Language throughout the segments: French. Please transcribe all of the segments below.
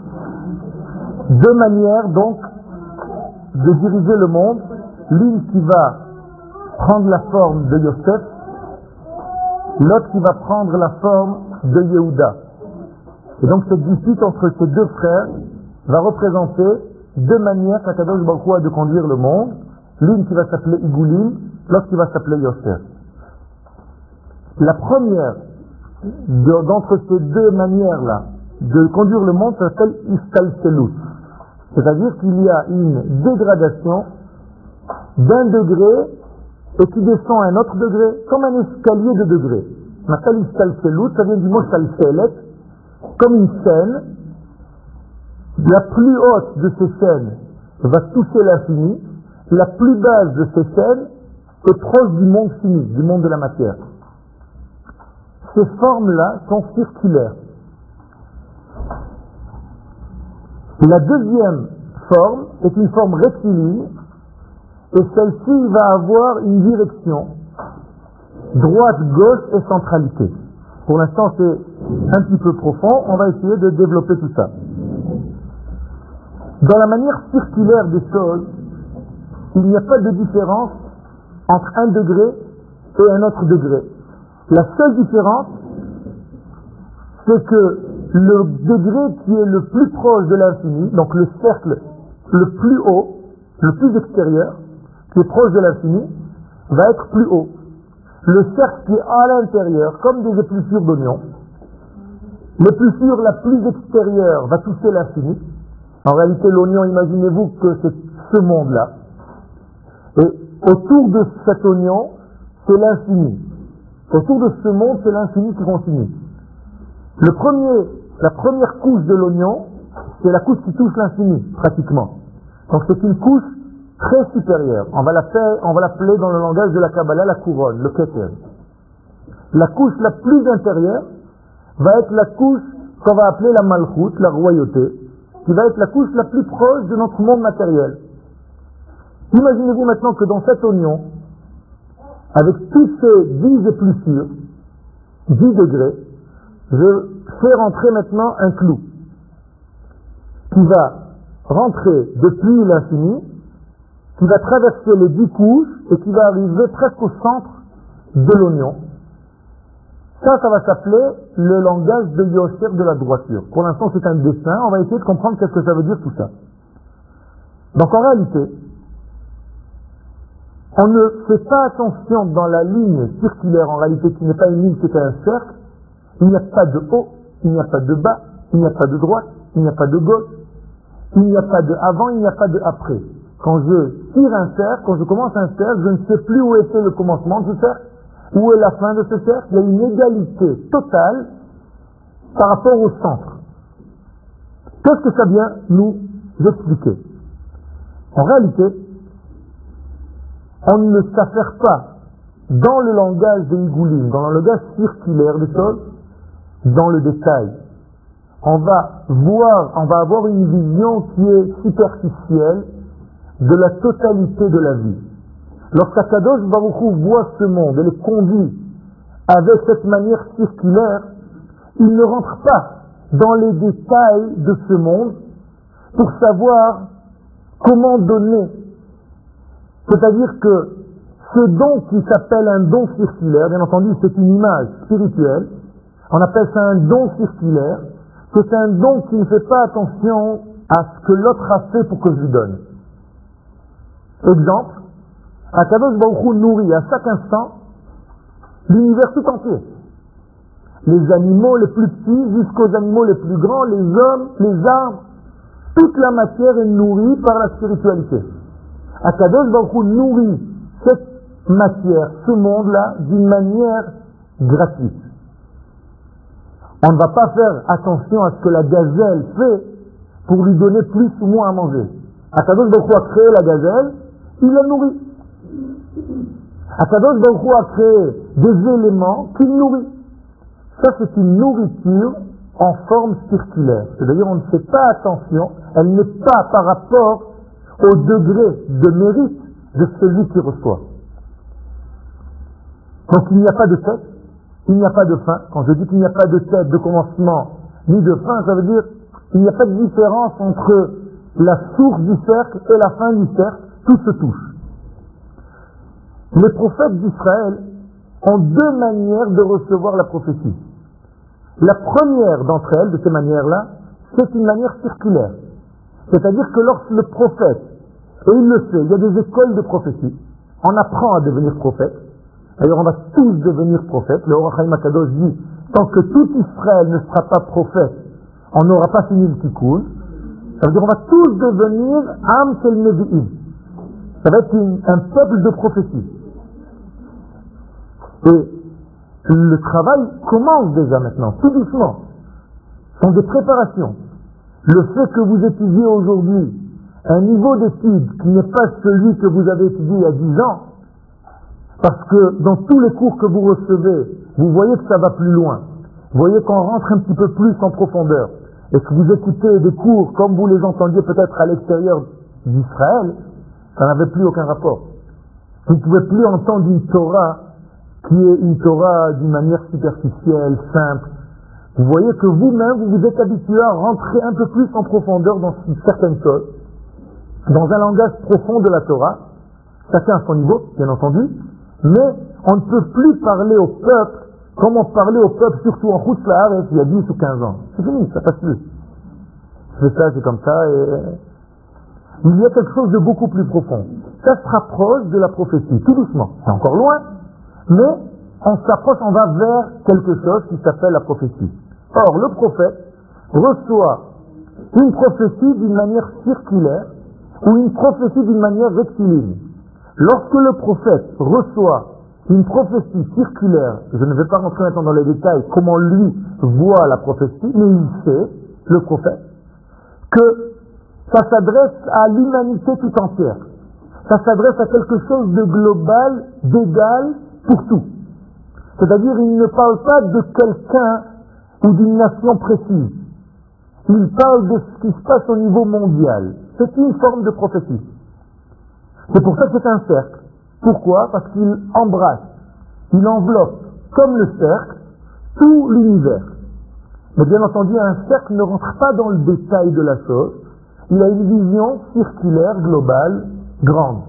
deux manières donc de diriger le monde, l'une qui va prendre la forme de Yosef, l'autre qui va prendre la forme de Yehuda. Et donc cette dispute entre ces deux frères va représenter deux manières qu'Akadosh Baruch Hu a de conduire le monde, l'une qui va s'appeler Igulim, l'autre qui va s'appeler Yosef. La première d'entre ces deux manières-là de conduire le monde s'appelle Istalselut. C'est-à-dire qu'il y a une dégradation d'un degré et qui descend à un autre degré, comme un escalier de degrés. On appelle Istalselut, ça vient du mot Salselet, comme une scène. La plus haute de ces scènes va toucher l'infini, la plus basse de ces scènes est proche du monde fini, du monde de la matière. Ces formes-là sont circulaires. La deuxième forme est une forme rectiligne et celle-ci va avoir une direction droite, gauche et centralité. Pour l'instant c'est un petit peu profond, on va essayer de développer tout ça. Dans la manière circulaire des choses, il n'y a pas de différence entre un degré et un autre degré. La seule différence, c'est que le degré qui est le plus proche de l'infini, donc le cercle le plus haut, le plus extérieur, qui est proche de l'infini, va être plus haut. Le cercle qui est à l'intérieur, comme des épluchures d'oignons, l'épluchure la plus extérieure va toucher l'infini. En réalité, l'oignon, imaginez-vous que c'est ce monde-là. Et autour de cet oignon, c'est l'infini. Autour de ce monde, c'est l'infini qui continue. La première couche de l'oignon, c'est la couche qui touche l'infini, pratiquement. Donc c'est une couche très supérieure. On va l'appeler dans le langage de la Kabbalah la couronne, le keter. La couche la plus intérieure va être la couche qu'on va appeler la malchut, la royauté, qui va être la couche la plus proche de notre monde matériel. Imaginez-vous maintenant que dans cet oignon, avec tous ces 10 épluchures, 10 degrés, je fais rentrer maintenant un clou qui va rentrer depuis l'infini, qui va traverser les 10 couches et qui va arriver presque au centre de l'oignon. Ça va s'appeler le langage de Yosef de la droiture. Pour l'instant, c'est un dessin. On va essayer de comprendre qu'est-ce que ça veut dire tout ça. Donc en réalité, on ne fait pas attention dans la ligne circulaire, en réalité, qui n'est pas une ligne, c'est un cercle. Il n'y a pas de haut, il n'y a pas de bas, il n'y a pas de droite, il n'y a pas de gauche, il n'y a pas de avant, il n'y a pas de après. Quand je tire un cercle, quand je commence un cercle, je ne sais plus où était le commencement de ce cercle, où est la fin de ce cercle. Il y a une égalité totale par rapport au centre. Qu'est-ce que ça vient nous expliquer? En réalité, on ne s'affaire pas dans le langage des Igoulim, dans le langage circulaire des choses, dans le détail. On va avoir une vision qui est superficielle de la totalité de la vie. Lorsqu'Akadosh Baruch Hu voit ce monde et le conduit avec cette manière circulaire, il ne rentre pas dans les détails de ce monde pour savoir comment donner. C'est-à-dire que ce don qui s'appelle un don circulaire, bien entendu c'est une image spirituelle, on appelle ça un don circulaire, c'est un don qui ne fait pas attention à ce que l'autre a fait pour que je lui donne. Exemple, Akadosh Baruch Hu nourrit à chaque instant l'univers tout entier. Les animaux les plus petits jusqu'aux animaux les plus grands, les hommes, les arbres, toute la matière est nourrie par la spiritualité. Akadosh Baruch Hu nourrit cette matière, ce monde-là, d'une manière gratuite. On ne va pas faire attention à ce que la gazelle fait pour lui donner plus ou moins à manger. Akadosh Baruch Hu a créé la gazelle, il la nourrit. Akadosh Baruch Hu a créé des éléments qu'il nourrit. Ça, c'est une nourriture en forme circulaire. C'est-à-dire, on ne fait pas attention, elle n'est pas par rapport au degré de mérite de celui qui reçoit. Donc, il n'y a pas de tête, il n'y a pas de fin. Quand je dis qu'il n'y a pas de tête, de commencement, ni de fin, ça veut dire Il n'y a pas de différence entre la source du cercle et la fin du cercle, tout se touche. Les prophètes d'Israël ont deux manières de recevoir la prophétie. La première d'entre elles, de ces manières-là, c'est une manière circulaire. C'est-à-dire que lorsque le prophète, et il le fait, il y a des écoles de prophétie, on apprend à devenir prophète. D'ailleurs, on va tous devenir prophètes. Le Or HaChaim HaKadosh dit, tant que tout Israël ne sera pas prophète, on n'aura pas fini le tikkun. Ça veut dire on va tous devenir Am Shel Nevi'im. Ça va être un peuple de prophétie. Et le travail commence déjà maintenant, tout doucement. Ce sont des préparations. Le fait que vous étudiez aujourd'hui un niveau d'étude qui n'est pas celui que vous avez étudié il y a 10 ans, parce que dans tous les cours que vous recevez, vous voyez que ça va plus loin. Vous voyez qu'on rentre un petit peu plus en profondeur. Et que vous écoutez des cours comme vous les entendiez peut-être à l'extérieur d'Israël, ça n'avait plus aucun rapport. Vous ne pouvez plus entendre une Torah qui est une Torah d'une manière superficielle, simple. Vous voyez que vous-même, vous vous êtes habitué à rentrer un peu plus en profondeur dans certaines choses, dans un langage profond de la Torah, chacun à son niveau, bien entendu, mais on ne peut plus parler au peuple comme on parlait au peuple, surtout en Chutz La'aretz, il y a 10 ou 15 ans. C'est fini, ça passe plus. C'est ça, c'est comme ça, et il y a quelque chose de beaucoup plus profond. Ça se rapproche de la prophétie, tout doucement. C'est encore loin, mais on s'approche, on va vers quelque chose qui s'appelle la prophétie. Or, le prophète reçoit une prophétie d'une manière circulaire ou une prophétie d'une manière rectiligne. Lorsque le prophète reçoit une prophétie circulaire, je ne vais pas rentrer maintenant dans les détails comment lui voit la prophétie, mais il sait, le prophète, que ça s'adresse à l'humanité tout entière. Ça s'adresse à quelque chose de global, d'égal pour tout. C'est-à-dire, il ne parle pas de quelqu'un ou d'une nation précise. Il parle de ce qui se passe au niveau mondial. C'est une forme de prophétie. C'est pour ça que c'est un cercle. Pourquoi? Parce qu'il embrasse, il enveloppe, comme le cercle, tout l'univers. Mais bien entendu, un cercle ne rentre pas dans le détail de la chose. Il a une vision circulaire, globale, grande.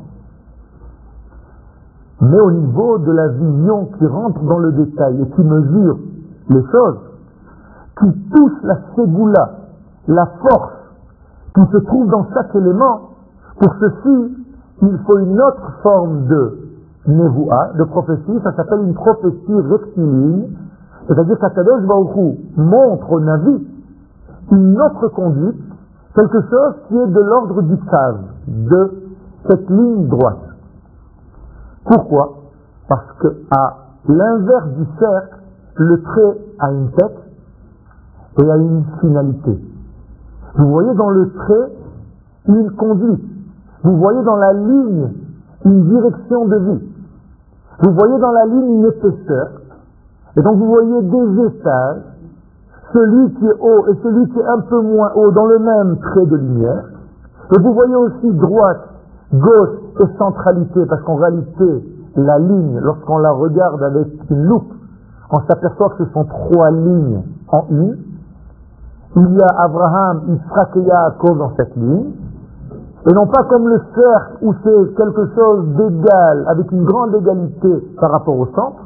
Mais au niveau de la vision qui rentre dans le détail et qui mesure les choses, qui touche la ségoula, la force qui se trouve dans chaque élément, pour ceci, il faut une autre forme de nevoua, de prophétie, ça s'appelle une prophétie rectiligne, c'est-à-dire qu'Akadosh Baruch Hu montre au Navi une autre conduite, quelque chose qui est de l'ordre du cave, de cette ligne droite. Pourquoi? Parce que à l'inverse du cercle, le trait a une tête et a une finalité. Vous voyez dans le trait une conduite. Vous voyez dans la ligne une direction de vie. Vous voyez dans la ligne une épaisseur. Et donc vous voyez des étages, celui qui est haut et celui qui est un peu moins haut dans le même trait de lumière. Et vous voyez aussi droite, gauche et centralité, parce qu'en réalité, la ligne, lorsqu'on la regarde avec une loupe, on s'aperçoit que ce sont 3 lignes en une. Il y a Abraham, Yitzhak et Yaakov dans cette ligne. Et non pas comme le cercle où c'est quelque chose d'égal, avec une grande égalité par rapport au centre.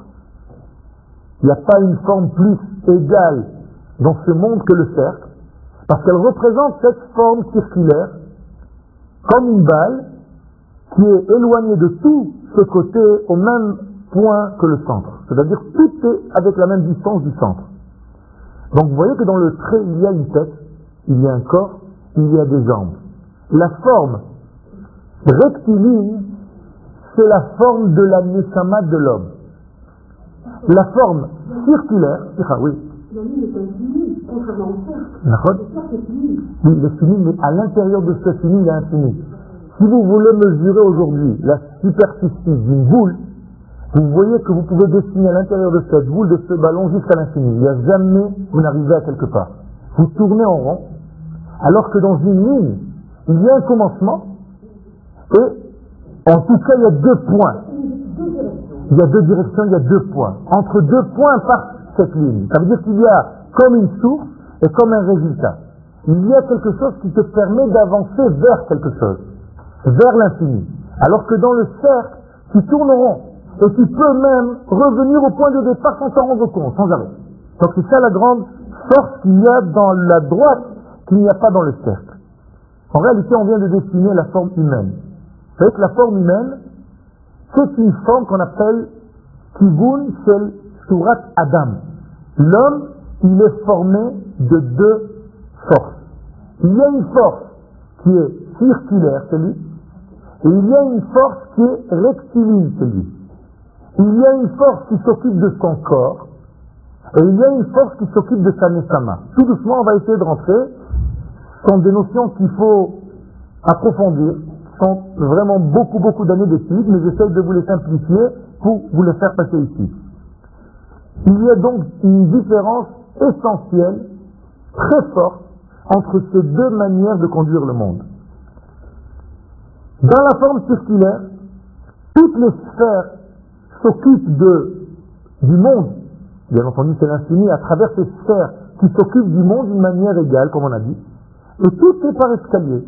Il n'y a pas une forme plus égale dans ce monde que le cercle, parce qu'elle représente cette forme circulaire comme une balle qui est éloignée de tout ce côté au même point que le centre. C'est-à-dire tout est avec la même distance du centre. Donc vous voyez que dans le trait, il y a une tête, il y a un corps, il y a des jambes. La forme rectiligne, c'est la forme de la neshama de l'homme. La forme circulaire, oui. La ligne est infinie, contrairement au cercle. D'accord. Le cercle est fini. Oui, il est fini, mais à l'intérieur de ce fini, il y a infini. Si vous voulez mesurer aujourd'hui la superficie d'une boule, vous voyez que vous pouvez dessiner à l'intérieur de cette boule, de ce ballon, jusqu'à l'infini. Il n'y a jamais, vous n'arrivez à quelque part. Vous tournez en rond, alors que dans une ligne, il y a un commencement, et en tout cas, il y a 2 points. Il y a 2 directions, il y a 2 points. Entre 2 points part cette ligne. Ça veut dire qu'il y a comme une source et comme un résultat. il y a quelque chose qui te permet d'avancer vers quelque chose, vers l'infini. Alors que dans le cercle, tu tournes rond et tu peux même revenir au point de départ sans t'en rendre compte, sans arrêt. Donc c'est ça la grande force qu'il y a dans la droite qu'il n'y a pas dans le cercle. En réalité, on vient de dessiner la forme humaine. Vous savez que la forme humaine, c'est une forme qu'on appelle Kivun Shel Surat Adam. L'homme, il est formé de deux forces. Il y a une force qui est circulaire, c'est lui, et il y a une force qui est rectiligne, c'est lui. Il y a une force qui s'occupe de son corps, et il y a une force qui s'occupe de sa nesama. Tout doucement, on va essayer de rentrer. Ce sont des notions qu'il faut approfondir. Ce sont vraiment beaucoup d'années d'études, mais j'essaie de vous les simplifier pour vous les faire passer ici. Il y a donc une différence essentielle, très forte, entre ces deux manières de conduire le monde. Dans la forme circulaire, toutes les sphères s'occupent du monde. Bien entendu, c'est l'infini à travers ces sphères qui s'occupent du monde d'une manière égale, comme on a dit. Et tout est par escalier.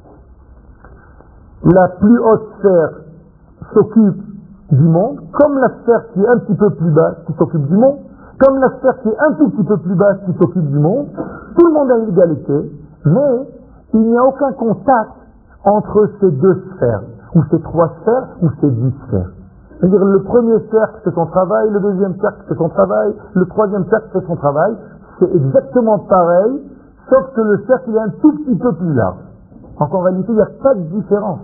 La plus haute sphère s'occupe du monde, comme la sphère qui est un petit peu plus basse qui s'occupe du monde, comme la sphère qui est un tout petit peu plus basse qui s'occupe du monde. Tout le monde a l'égalité, mais il n'y a aucun contact entre ces deux sphères, ou ces trois sphères, ou ces 10 sphères. C'est-à-dire le premier cercle fait son travail, le deuxième cercle fait son travail, le troisième cercle fait son travail. C'est exactement pareil, sauf que le cercle est un tout petit peu plus large. Donc en réalité, il n'y a pas de différence.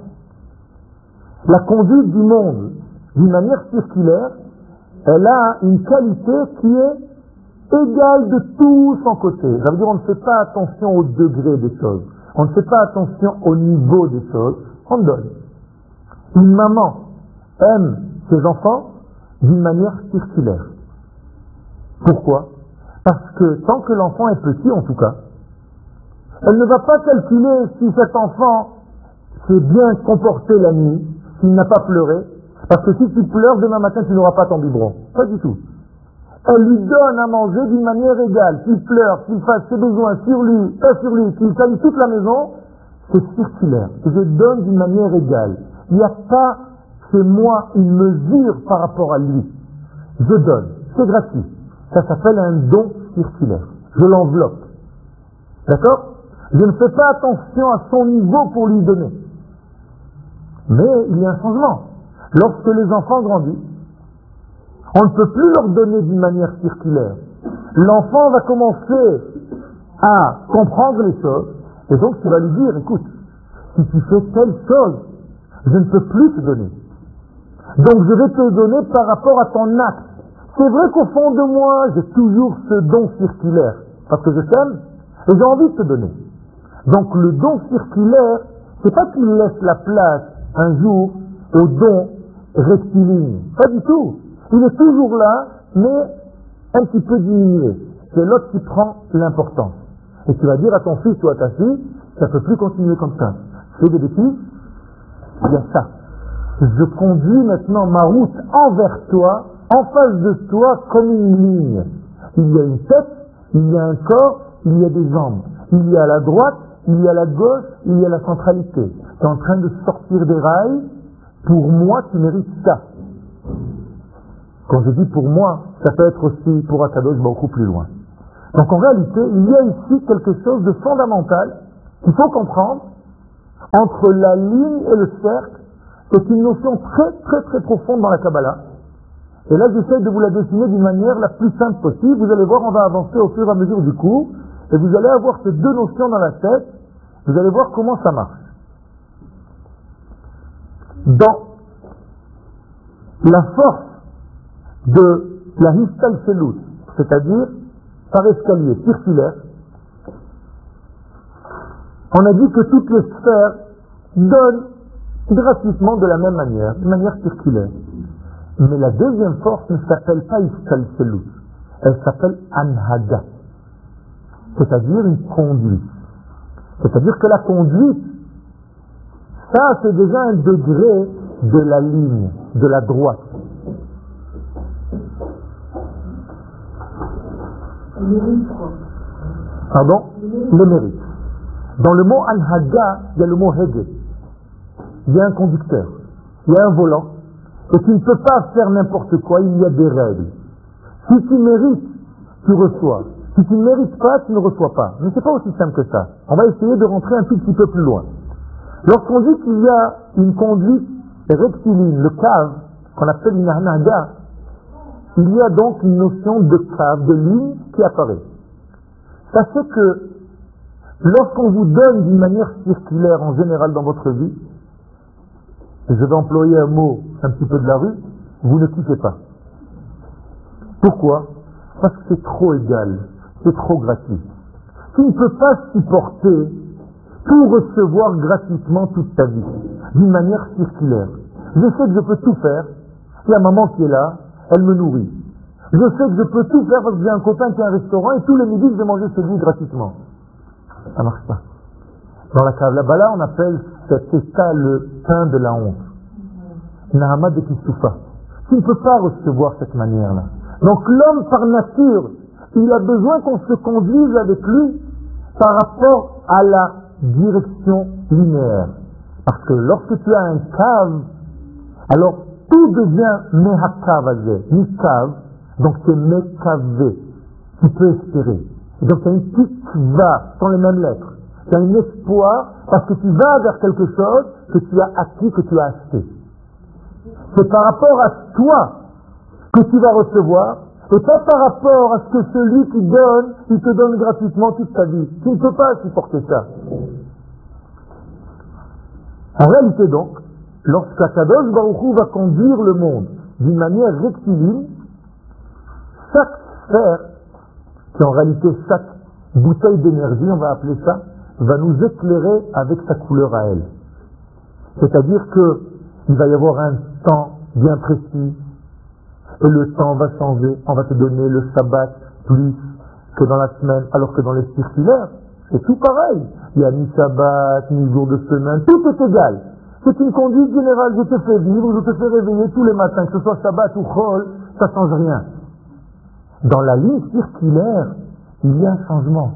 La conduite du monde, d'une manière circulaire, elle a une qualité qui est égale de tout son côté. Ça veut dire on ne fait pas attention au degré des choses. On ne fait pas attention au niveau des choses. On donne. Une maman aime ses enfants d'une manière circulaire. Pourquoi? Parce que tant que l'enfant est petit, en tout cas, elle ne va pas calculer si cet enfant s'est bien comporté la nuit, s'il n'a pas pleuré, parce que si tu pleures, demain matin, tu n'auras pas ton biberon. Pas du tout. Elle lui donne à manger d'une manière égale. Qu'il pleure, qu'il fasse ses besoins sur lui, pas sur lui, qu'il salue toute la maison, c'est circulaire. Je donne d'une manière égale. Il n'y a pas chez moi une mesure par rapport à lui. Je donne. C'est gratuit. Ça s'appelle un don circulaire. Je l'enveloppe. D'accord? Je ne fais pas attention à son niveau pour lui donner. Mais il y a un changement. Lorsque les enfants grandissent, on ne peut plus leur donner d'une manière circulaire. L'enfant va commencer à comprendre les choses, et donc tu vas lui dire, écoute, si tu fais telle chose, je ne peux plus te donner. Donc je vais te donner par rapport à ton acte. C'est vrai qu'au fond de moi, j'ai toujours ce don circulaire, parce que je t'aime, et j'ai envie de te donner. Donc le don circulaire, c'est pas qu'il laisse la place un jour au don rectiligne. Pas du tout. Il est toujours là, mais un petit peu diminué. C'est l'autre qui prend l'importance. Et tu vas dire à ton fils ou à ta fille, ça ne peut plus continuer comme ça. Fais des bêtises, il y a ça. Je conduis maintenant ma route envers toi, en face de toi, comme une ligne. Il y a une tête, il y a un corps, il y a des jambes. Il y a la droite, il y a la gauche, il y a la centralité. Tu es en train de sortir des rails. Pour moi, tu mérites ça. Quand je dis pour moi, ça peut être aussi pour Akadosh beaucoup plus loin. Donc en réalité, il y a ici quelque chose de fondamental qu'il faut comprendre entre la ligne et le cercle. C'est une notion très profonde dans la Kabbalah. Et là, j'essaie de vous la dessiner d'une manière la plus simple possible. Vous allez voir, on va avancer au fur et à mesure du cours. Et vous allez avoir ces deux notions dans la tête. Vous allez voir comment ça marche. Dans la force de la histalselut, c'est-à-dire par escalier circulaire, on a dit que toutes les sphères donnent gratuitement de la même manière, de manière circulaire. Mais la deuxième force ne s'appelle pas histalselut, elle s'appelle anhaga, c'est-à-dire une conduite. C'est-à-dire que la conduite, ça c'est déjà un degré de la ligne, de la droite. Le mérite, quoi. Pardon? Le mérite. Dans le mot Anhaga, il y a le mot Hege. Il y a un conducteur, il y a un volant, et tu ne peux pas faire n'importe quoi, il y a des règles. Si tu mérites, tu reçois. Si tu ne mérites pas, tu ne reçois pas. Mais c'est pas aussi simple que ça. On va essayer de rentrer un tout petit peu plus loin. Lorsqu'on dit qu'il y a une conduite rectiligne, le cave, qu'on appelle une Anhaga, il y a donc une notion de cave, de ligne qui apparaît. Sachez que lorsqu'on vous donne d'une manière circulaire en général dans votre vie, et je vais employer un mot un petit peu de la rue, vous ne quittez pas. Pourquoi? Parce que c'est trop égal, c'est trop gratuit. Tu ne peux pas supporter tout recevoir gratuitement toute ta vie, d'une manière circulaire. Je sais que je peux tout faire, il y a maman qui est là, elle me nourrit. Je sais que je peux tout faire parce que j'ai un copain qui a un restaurant et tous les midis je vais manger chez lui gratuitement. Ça marche pas. Dans la Kabbalah, on appelle cet état le pain de la honte. Nahama de Kissoufa. Tu ne peux pas recevoir cette manière-là. Donc l'homme par nature, il a besoin qu'on se conduise avec lui par rapport à la direction linéaire. Parce que lorsque tu as un cave, alors tout devient mehakavazé, mikav, donc c'est mekavé. Tu peux espérer. Et donc tu as une petite va, sans les mêmes lettres. Tu as un espoir parce que tu vas vers quelque chose que tu as acquis, que tu as acheté. C'est par rapport à toi que tu vas recevoir et pas par rapport à ce que celui qui donne, il te donne gratuitement toute ta vie. Tu ne peux pas supporter ça. En réalité donc, lorsqu'Akadosh Baruch Hu va conduire le monde d'une manière rectiligne, chaque sphère, qui en réalité chaque bouteille d'énergie, on va appeler ça, va nous éclairer avec sa couleur à elle. C'est-à-dire que il va y avoir un temps bien précis, et le temps va changer, on va te donner le sabbat plus que dans la semaine, alors que dans les circulaires, c'est tout pareil. Il y a ni sabbat, ni jour de semaine, tout est égal. C'est une conduite générale, je te fais vivre, je te fais réveiller tous les matins, que ce soit sabbat ou chol, ça change rien. Dans la ligne circulaire, il y a un changement.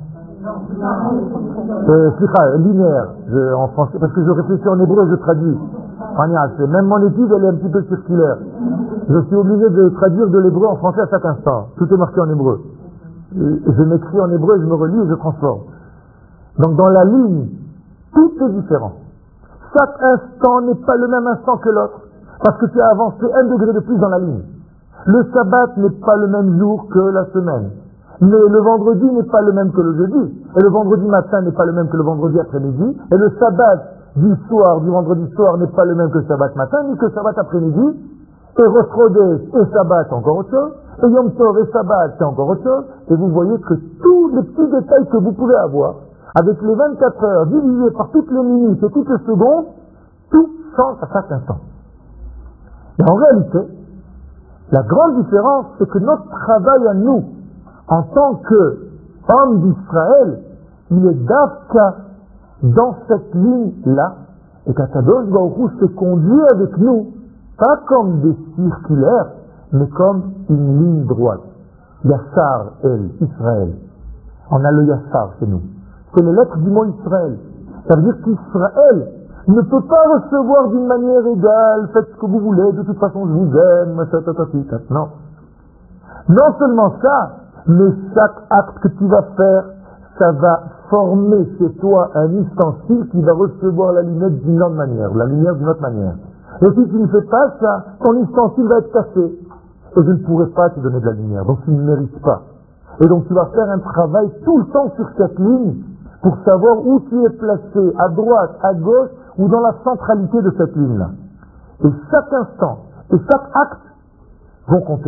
Linéaire, en français, parce que je réfléchis en hébreu et je traduis. Même mon étude, elle est un petit peu circulaire. Je suis obligé de traduire de l'hébreu en français à chaque instant. Tout est marqué en hébreu. Je m'écris en hébreu, je me relis et je transforme. Donc dans la ligne, tout est différent. Chaque instant n'est pas le même instant que l'autre, parce que tu as avancé 1 degré de plus dans la ligne. Le sabbat n'est pas le même jour que la semaine. Le vendredi n'est pas le même que le jeudi. Et le vendredi matin n'est pas le même que le vendredi après-midi. Et le sabbat du vendredi soir n'est pas le même que le sabbat matin, ni que le sabbat après-midi. Et Rosh Chodesh et sabbat, c'est encore autre chose. Et Yom Tov et sabbat, c'est encore autre chose. Et vous voyez que tous les petits détails que vous pouvez avoir, avec les 24 heures divisées par toutes les minutes et toutes les secondes, tout change à chaque instant. Et en réalité, la grande différence, c'est que notre travail à nous, en tant qu'hommes d'Israël, il est d'Afka dans cette ligne-là, et qu'Akadosh Baruch Hu se conduit avec nous, pas comme des circulaires, mais comme une ligne droite. Yassar, Israël. On a le Yassar chez nous. C'est les lettres du mot Israël. Ça veut dire qu'Israël ne peut pas recevoir d'une manière égale, faites ce que vous voulez, de toute façon je vous aime, non. Non seulement ça, mais chaque acte que tu vas faire, ça va former chez toi un ustensile qui va recevoir la lumière d'une autre manière, la lumière d'une autre manière. Et si tu ne fais pas ça, ton ustensile va être cassé. Et je ne pourrai pas te donner de la lumière, donc tu ne mérites pas. Et donc tu vas faire un travail tout le temps sur cette ligne pour savoir où tu es placé, à droite, à gauche, ou dans la centralité de cette ligne-là. Et chaque instant, et chaque acte vont compter.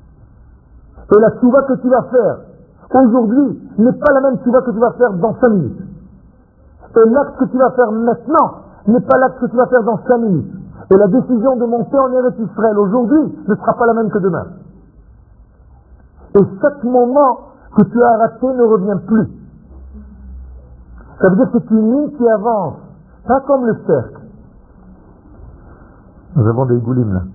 Et la tchouva que tu vas faire aujourd'hui n'est pas la même tchouva que tu vas faire dans 5 minutes. Et l'acte que tu vas faire maintenant n'est pas l'acte que tu vas faire dans 5 minutes. Et la décision de monter en Eretz Israël aujourd'hui ne sera pas la même que demain. Et chaque moment que tu as raté ne revient plus. Ça veut dire que c'est une ligne qui avance, pas comme le cercle. Nous avons des goulimes là.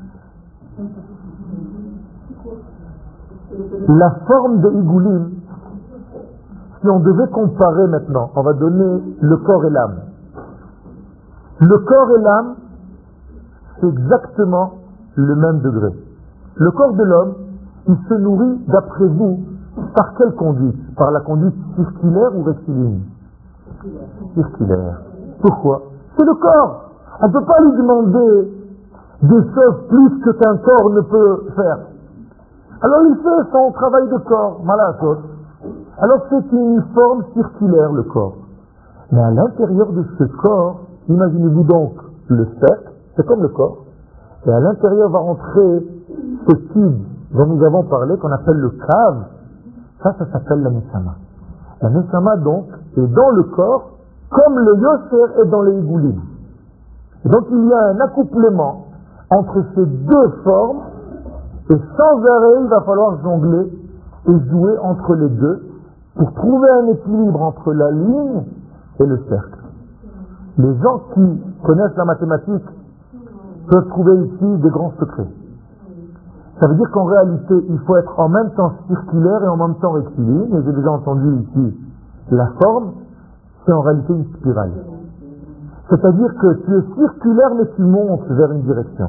La forme de Igoulim, si on devait comparer maintenant, on va donner le corps et l'âme. Le corps et l'âme, c'est exactement le même degré. Le corps de l'homme, il se nourrit, d'après vous, par quelle conduite? Par la conduite circulaire ou rectiligne? Circulaire. Pourquoi? C'est le corps. On ne peut pas lui demander des choses plus que qu'un corps ne peut faire. Alors il fait son travail de corps, malachot. Alors c'est une forme circulaire, le corps. Mais à l'intérieur de ce corps, imaginez-vous donc le cercle, c'est comme le corps, et à l'intérieur va rentrer ce tube dont nous avons parlé, qu'on appelle le cave. Ça s'appelle la Neshama. La Neshama, donc, est dans le corps, comme le Yoser est dans les Igoulim. Donc il y a un accouplement entre ces deux formes, et sans arrêt, il va falloir jongler et jouer entre les deux pour trouver un équilibre entre la ligne et le cercle. Les gens qui connaissent la mathématique peuvent trouver ici des grands secrets. Ça veut dire qu'en réalité, il faut être en même temps circulaire et en même temps rectiligne. Et j'ai déjà entendu ici, la forme, c'est en réalité une spirale. C'est-à-dire que tu es circulaire, mais tu montes vers une direction.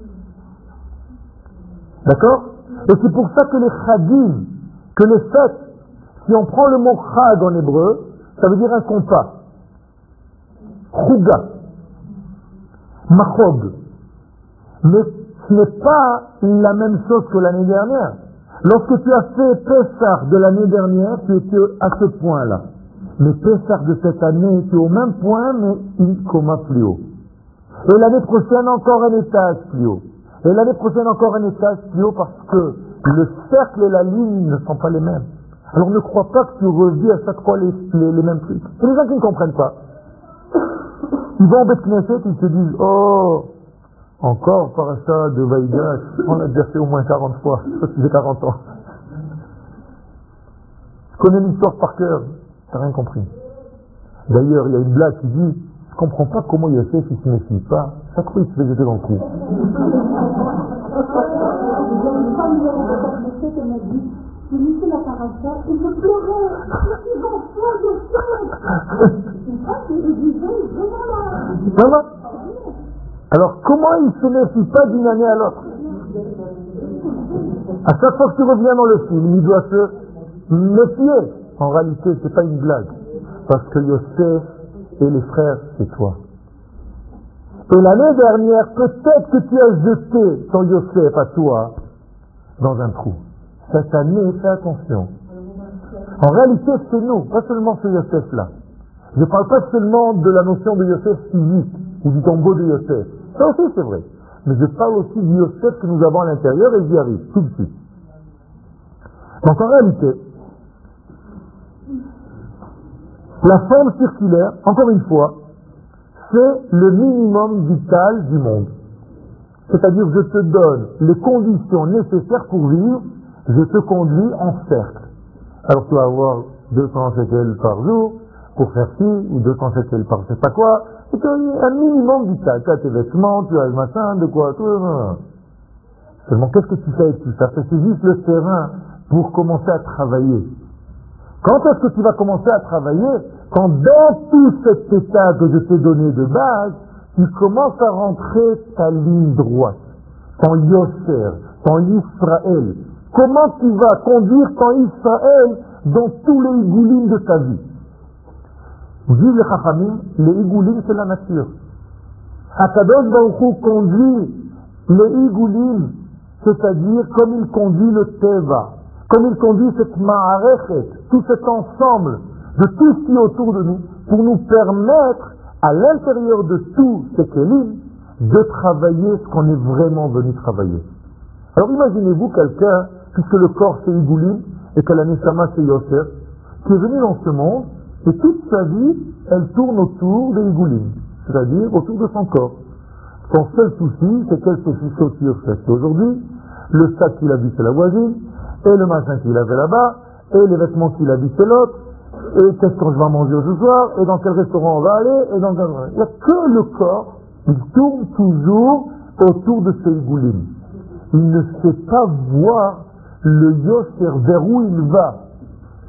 D'accord? Et c'est pour ça que les chadim, que les fêtes, si on prend le mot chag en hébreu, ça veut dire un compas. Chouga. Machog. Mais ce n'est pas la même chose que l'année dernière. Lorsque tu as fait Pessah de l'année dernière, tu étais à ce point-là. Mais Pessah de cette année, tu es au même point, mais une comma plus haut. Et l'année prochaine, encore un étage plus haut. Et l'année prochaine, encore un étage plus haut, parce que le cercle et la ligne ne sont pas les mêmes. Alors ne crois pas que tu revis à chaque fois les mêmes trucs. C'est les gens qui ne comprennent pas. Ils vont au Beth Knesset, ils se disent, oh, encore parasha de Vaïgash, on l'a déjà fait au moins 40 fois, ça faisait 40 ans. Je connais l'histoire par cœur, t'as rien compris. D'ailleurs, il y a une blague qui dit, je comprends pas comment Yosef il se méfie pas, chaque fois il se fait jeter dans le trou. J'ai laissé la paracha et je pleurais. Ils ont fait c'est ça que je disais vraiment là. Alors comment il se méfie pas d'une année à l'autre? À chaque fois que tu reviens dans le film, il doit se méfier. En réalité, c'est pas une blague. Parce que Yosef et les frères, c'est toi. Et l'année dernière, peut-être que tu as jeté ton Yosef à toi dans un trou. Cette année, fais attention. En réalité, c'est nous, pas seulement ce Yosef-là. Je ne parle pas seulement de la notion de Yosef physique ou du tombeau de Yosef. Ça aussi, c'est vrai. Mais je parle aussi du Yosef que nous avons à l'intérieur et j'y arrive tout de suite. Donc en réalité, la forme circulaire, encore une fois, c'est le minimum vital du monde. C'est-à-dire, je te donne les conditions nécessaires pour vivre, je te conduis en cercle. Alors tu vas avoir 200 shekels par jour pour faire ci, ou 200 shekels par je sais pas quoi, et tu as un minimum vital. Tu as tes vêtements, tu as le machin, de quoi, tout. Seulement, qu'est-ce que tu fais avec tout ça? C'est juste le terrain pour commencer à travailler. Quand est-ce que tu vas commencer à travailler? Quand dans tout cet état que je t'ai donné de base, tu commences à rentrer ta ligne droite, ton Yosser, ton Israël. Comment tu vas conduire ton Israël dans tous les igoulim de ta vie? Disent les Chachamim, les igoulim c'est la nature. Akadosh Baruch Hu conduit les igoulim, c'est-à-dire comme il conduit le Teva, comme il conduit cette Ma'arechet, tout cet ensemble de tout ce qui est autour de nous, pour nous permettre, à l'intérieur de tous ces kelim, de travailler ce qu'on est vraiment venu travailler. Alors imaginez-vous quelqu'un, puisque le corps c'est Igoulim, et que la Neshama c'est Yosef, qui est venu dans ce monde, et toute sa vie, elle tourne autour des Igoulim, c'est-à-dire autour de son corps. Son seul souci, c'est quelle chaussure c'est aujourd'hui, le sac qu'il a vu c'est la voisine, et le machin qu'il avait là-bas, et les vêtements qu'il a vu c'est l'autre, et qu'est-ce qu'on va manger ce soir, et dans quel restaurant on va aller, et dans quel... Il n'y a que le corps, il tourne toujours autour de ces Igoulim. Il ne sait pas voir le Yosser vers où il va.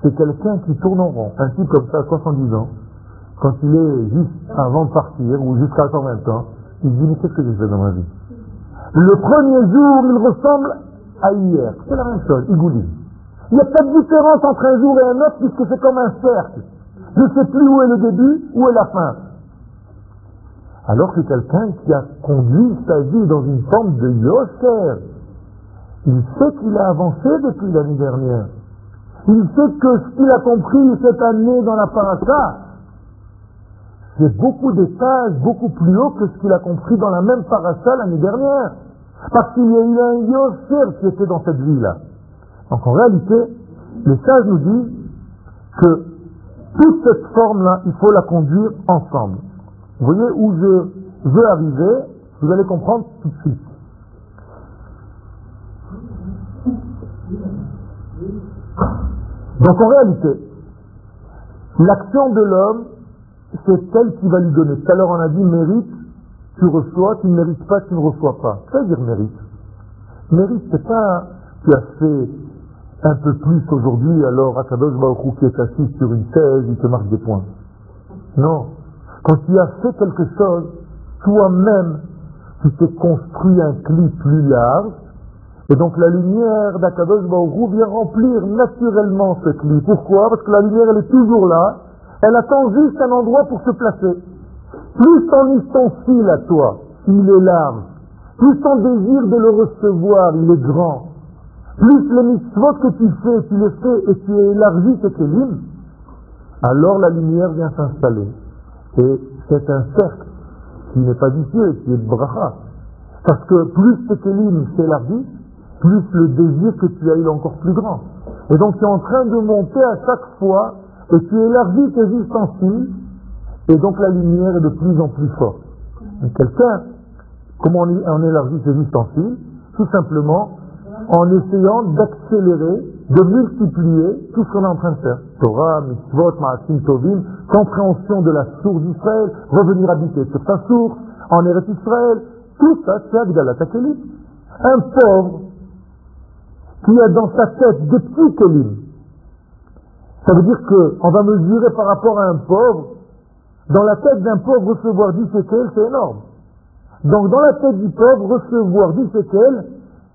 c'est quelqu'un qui tourne en rond, un type comme ça à 70 ans, quand il est juste avant de partir, ou jusqu'à 120 ans, il se dit, mais qu'est-ce que j'ai fait dans ma vie? Le premier jour, il ressemble à hier. C'est la même chose, il gouline. Il n'y a pas de différence entre un jour et un autre, puisque c'est comme un cercle. Je ne sais plus où est le début, où est la fin. Alors que quelqu'un qui a conduit sa vie dans une forme de yosher, il sait qu'il a avancé depuis l'année dernière. Il sait que ce qu'il a compris cette année dans la paracha, c'est beaucoup d'étages, beaucoup plus haut que ce qu'il a compris dans la même paracha l'année dernière. Parce qu'il y a eu un yosher qui était dans cette vie-là. Donc en réalité, les sages nous disent que toute cette forme-là, il faut la conduire ensemble. Vous voyez où je veux arriver, vous allez comprendre tout de suite. Donc en réalité, l'action de l'homme, c'est celle qui va lui donner. Tout à l'heure on a dit mérite, tu reçois, tu ne mérites pas, tu ne reçois pas. Ça veut dire mérite. Mérite, c'est pas tu as fait un peu plus aujourd'hui, alors Akadosh Baruch Hu qui est assis sur une chaise, il te marque des points. Non. Quand tu as fait quelque chose, toi-même, tu t'es construit un cli plus large, et donc la lumière d'Akadosh Baruch Hu vient remplir naturellement ce cli. Pourquoi? Parce que la lumière, elle est toujours là, elle attend juste un endroit pour se placer. Plus ton ustensile à toi, il est large, plus ton désir de le recevoir, il est grand, plus les mitzvot que tu les fais et tu élargis tes kelim, alors la lumière vient s'installer. Et c'est un cercle qui n'est pas vicieux, qui est de bracha. Parce que plus tes kelim s'élargissent, plus le désir que tu as il est encore plus grand. Et donc tu es en train de monter à chaque fois, et tu élargis tes ustensiles, et donc la lumière est de plus en plus forte. Donc quelqu'un, comment on élargit ses ustensiles? Tout simplement en essayant d'accélérer, de multiplier tout ce qu'on est en train de faire. Torah, mitzvot, ma'asim tovim, compréhension de la source d'Israël, revenir habiter sur sa source, en Eretz Israël, tout ça c'est Agdalat HaKelim. Un pauvre qui a dans sa tête des petits kelim, ça veut dire qu'on va mesurer par rapport à un pauvre. Dans la tête d'un pauvre, recevoir 10 shekels, c'est énorme. Donc dans la tête du pauvre, recevoir 10 shekels,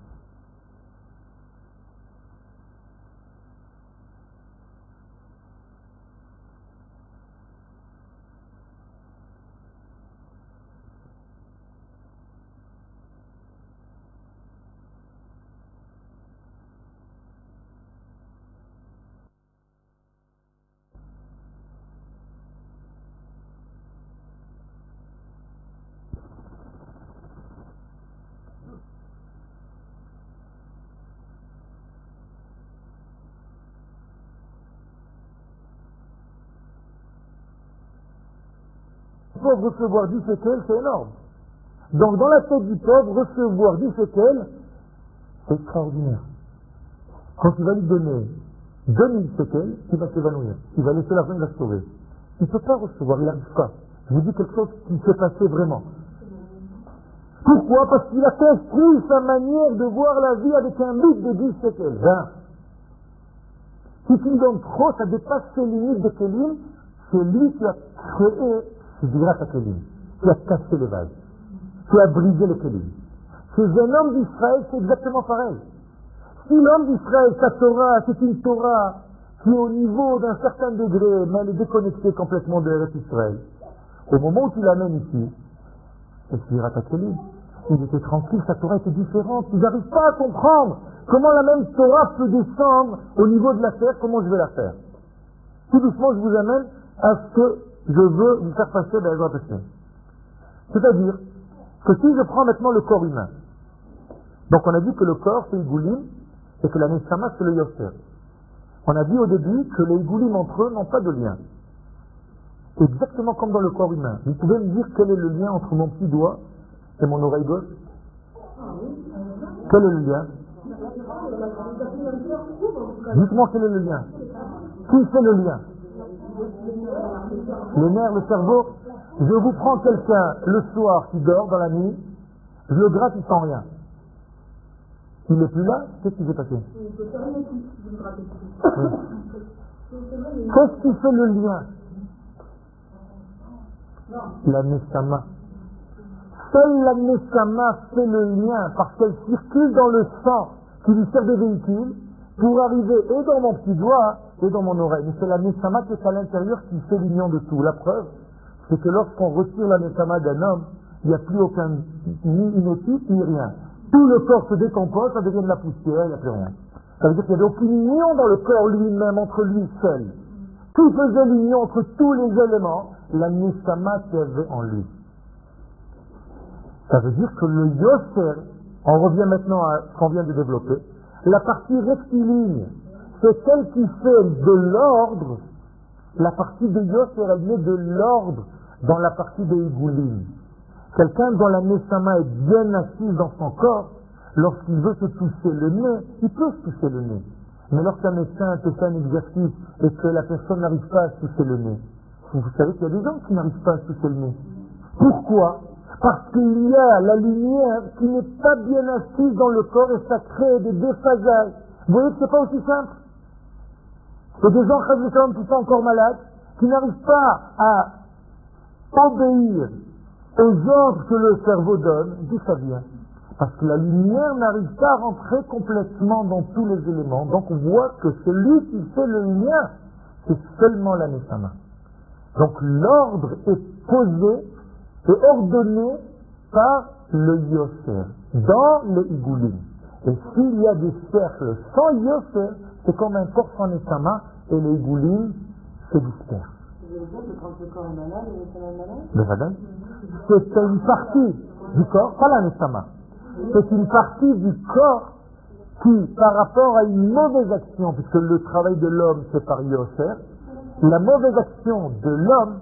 pauvre recevoir 10 shekels, c'est énorme. Donc dans la tête du pauvre, recevoir 10 shekels, c'est extraordinaire. Quand il va lui donner 2000 shekels, il va s'évanouir. Il va laisser l'argent, il va se sauver. Il ne peut pas recevoir, il n'arrive pas. Je vous dis quelque chose qui s'est passé vraiment. Pourquoi? Parce qu'il a construit sa manière de voir la vie avec un but de 10 shekels. 20. Si tu lui donnes trop, ça dépasse ses limites de kelim, c'est lui qui a créé. Tu diras ta kelim. Tu as cassé les vases. Tu as brisé les kelim. Chez un homme d'Israël, c'est exactement pareil. Si l'homme d'Israël, sa Torah, c'est une Torah qui est au niveau d'un certain degré, mais elle est déconnectée complètement de l'Eretz Israël. Au moment où tu l'amènes ici, tu diras ta kelim. Il était tranquille, sa Torah était différente. Ils n'arrivent pas à comprendre comment la même Torah peut descendre au niveau de la terre, comment je vais la faire. Tout doucement, je vous amène à ce que je veux vous faire passer dans les autres questions. C'est-à-dire que si je prends maintenant le corps humain, donc on a dit que le corps c'est Igoulim et que la Neshama c'est le Yosher. On a dit au début que les Igoulim entre eux n'ont pas de lien. Exactement comme dans le corps humain. Vous pouvez me dire quel est le lien entre mon petit doigt et mon oreille gauche? Quel est le lien? Dites-moi quel est le lien. Qui fait le lien? Le nerf, le cerveau. Je vous prends quelqu'un le soir qui dort dans la nuit, je le gratte, il sent rien. Il n'est plus là, qu'est-ce qui s'est passé? Qu'est-ce qui fait le lien? La Neshama. Seule la Neshama fait le lien parce qu'elle circule dans le sang qui lui sert de véhicule pour arriver et dans mon petit doigt et dans mon oreille. Mais c'est la Neshama qui est à l'intérieur qui fait l'union de tout. La preuve, c'est que lorsqu'on retire la Neshama d'un homme, il n'y a plus aucun, ni une équipe, ni rien. Tout le corps se décompose, ça devient de la poussière, il n'y a plus rien. Ça veut dire qu'il n'y avait aucune union dans le corps lui-même, entre lui seul. Tout faisait l'union entre tous les éléments, la Neshama qu'il y avait en lui. Ça veut dire que le Yoser, on revient maintenant à ce qu'on vient de développer, la partie rectiligne, c'est celle qui fait de l'ordre, la partie de Yoser, elle met de l'ordre dans la partie de Igoulim. Quelqu'un dont la Neshama est bien assise dans son corps, lorsqu'il veut se toucher le nez, il peut se toucher le nez. Mais lorsqu'un médecin te fait un exercice et que la personne n'arrive pas à se toucher le nez, vous savez qu'il y a des gens qui n'arrivent pas à se toucher le nez. Pourquoi? Parce qu'il y a la lumière qui n'est pas bien assise dans le corps et ça crée des déphasages. Vous voyez que c'est pas aussi simple. Il y a des gens qui sont encore malades, qui n'arrivent pas à obéir aux ordres que le cerveau donne. D'où ça vient? Parce que la lumière n'arrive pas à rentrer complètement dans tous les éléments. Donc on voit que celui qui fait le lien, c'est seulement la Neshama. Donc l'ordre est posé et ordonné par le Yoser, dans le Igoulim. Et s'il y a des cercles sans Yoser, c'est comme un corps sans Neshama, et le Igoulim se disperse. Vous voulez dire que quand le corps est malade, le Neshama est malade? C'est une partie du corps, pas la Neshama. C'est une partie du corps qui, par rapport à une mauvaise action, puisque le travail de l'homme c'est par Yoser, la mauvaise action de l'homme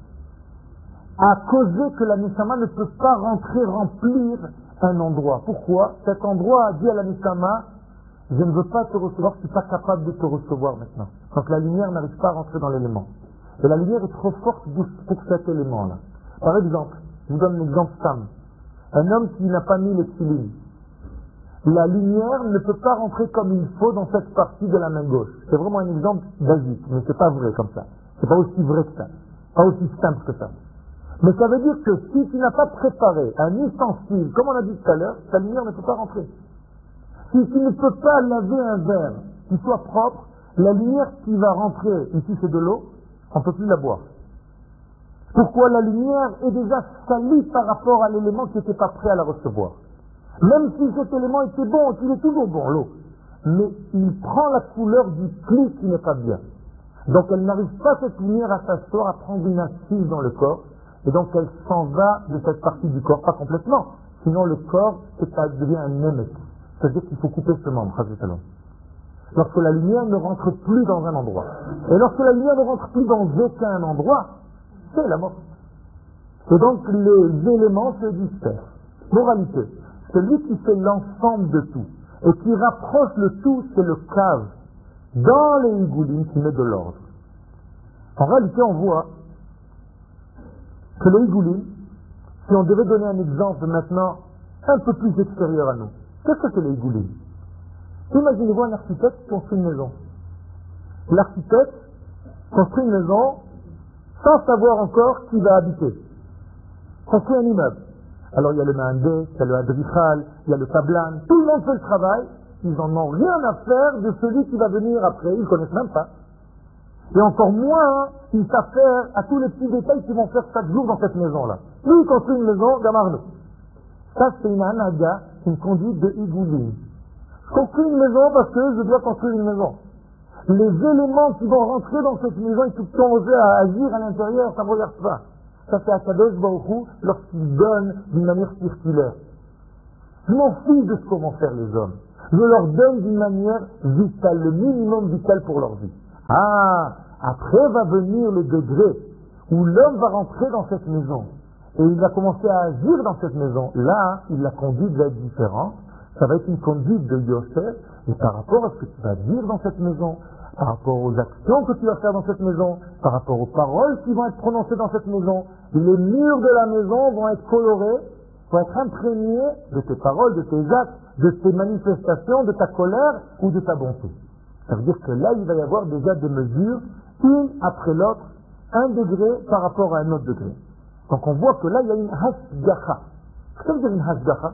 a causé que la Neshama ne peut pas rentrer remplir un endroit. Pourquoi? Cet endroit a dit à la Neshama, je ne veux pas te recevoir, je ne suis pas capable de te recevoir maintenant. Donc la lumière n'arrive pas à rentrer dans l'élément. Et la lumière est trop forte pour cet élément-là. Par exemple, je vous donne un exemple simple. Un homme qui n'a pas mis les tefilines. La lumière ne peut pas rentrer comme il faut dans cette partie de la main gauche. C'est vraiment un exemple basique, mais c'est pas vrai comme ça. C'est pas aussi vrai que ça. Pas aussi simple que ça. Mais ça veut dire que si tu n'as pas préparé un ustensile, comme on a dit tout à l'heure, ta lumière ne peut pas rentrer. Si tu ne peux pas laver un verre qui soit propre, la lumière qui va rentrer, ici c'est de l'eau, on ne peut plus la boire. Pourquoi? La lumière est déjà salie par rapport à l'élément qui n'était pas prêt à la recevoir. Même si cet élément était bon, il est toujours bon, l'eau. Mais il prend la couleur du pli qui n'est pas bien. Donc elle n'arrive pas cette lumière à s'asseoir, à prendre une assise dans le corps, et donc elle s'en va de cette partie du corps, pas complètement. Sinon le corps, ça devient un émet. C'est-à-dire qu'il faut couper ce membre, lorsque la lumière ne rentre plus dans un endroit. Et lorsque la lumière ne rentre plus dans aucun endroit, c'est la mort. Et donc les éléments se dispersent. Moralité, celui qui fait l'ensemble de tout et qui rapproche le tout, c'est le cave dans les Igoulim qui met de l'ordre. En réalité, on voit que les Igoulim, si on devait donner un exemple maintenant un peu plus extérieur à nous, qu'est-ce que c'est les Igoulim? Imaginez-vous un architecte qui construit une maison. L'architecte construit une maison sans savoir encore qui va habiter. Construit un immeuble. Alors il y a le Mahandé, il y a le Adrichal, il y a le Tablan, tout le monde fait le travail, ils n'en ont rien à faire de celui qui va venir après, ils ne connaissent même pas. Et encore moins, ils savent faire à tous les petits détails qu'ils vont faire chaque jour dans cette maison-là. Lui, il construit une maison, Gamarno. Ça, c'est une anaga, une conduite de Igoulim. Je construis une maison parce que je dois construire une maison. Les éléments qui vont rentrer dans cette maison et qui sont osés à agir à l'intérieur, ça ne me regarde pas. Ça c'est Akadosh Baruch Hu lorsqu'il donne d'une manière circulaire. Je m'en fiche de ce qu'on va faire les hommes. Je leur donne d'une manière vitale, le minimum vital pour leur vie. Ah, après va venir le degré où l'homme va rentrer dans cette maison et il va commencer à agir dans cette maison. Là, la conduite va être différente. Ça va être une conduite de Yosef, et par rapport à ce que tu vas dire dans cette maison, par rapport aux actions que tu vas faire dans cette maison, par rapport aux paroles qui vont être prononcées dans cette maison, les murs de la maison vont être colorés, vont être imprégnés de tes paroles, de tes actes, de tes manifestations, de ta colère ou de ta bonté. Ça veut dire que là, il va y avoir déjà des mesures une après l'autre, un degré par rapport à un autre degré. Donc on voit que là, il y a une hashgacha. Qu'est-ce que ça veut dire une hashgacha?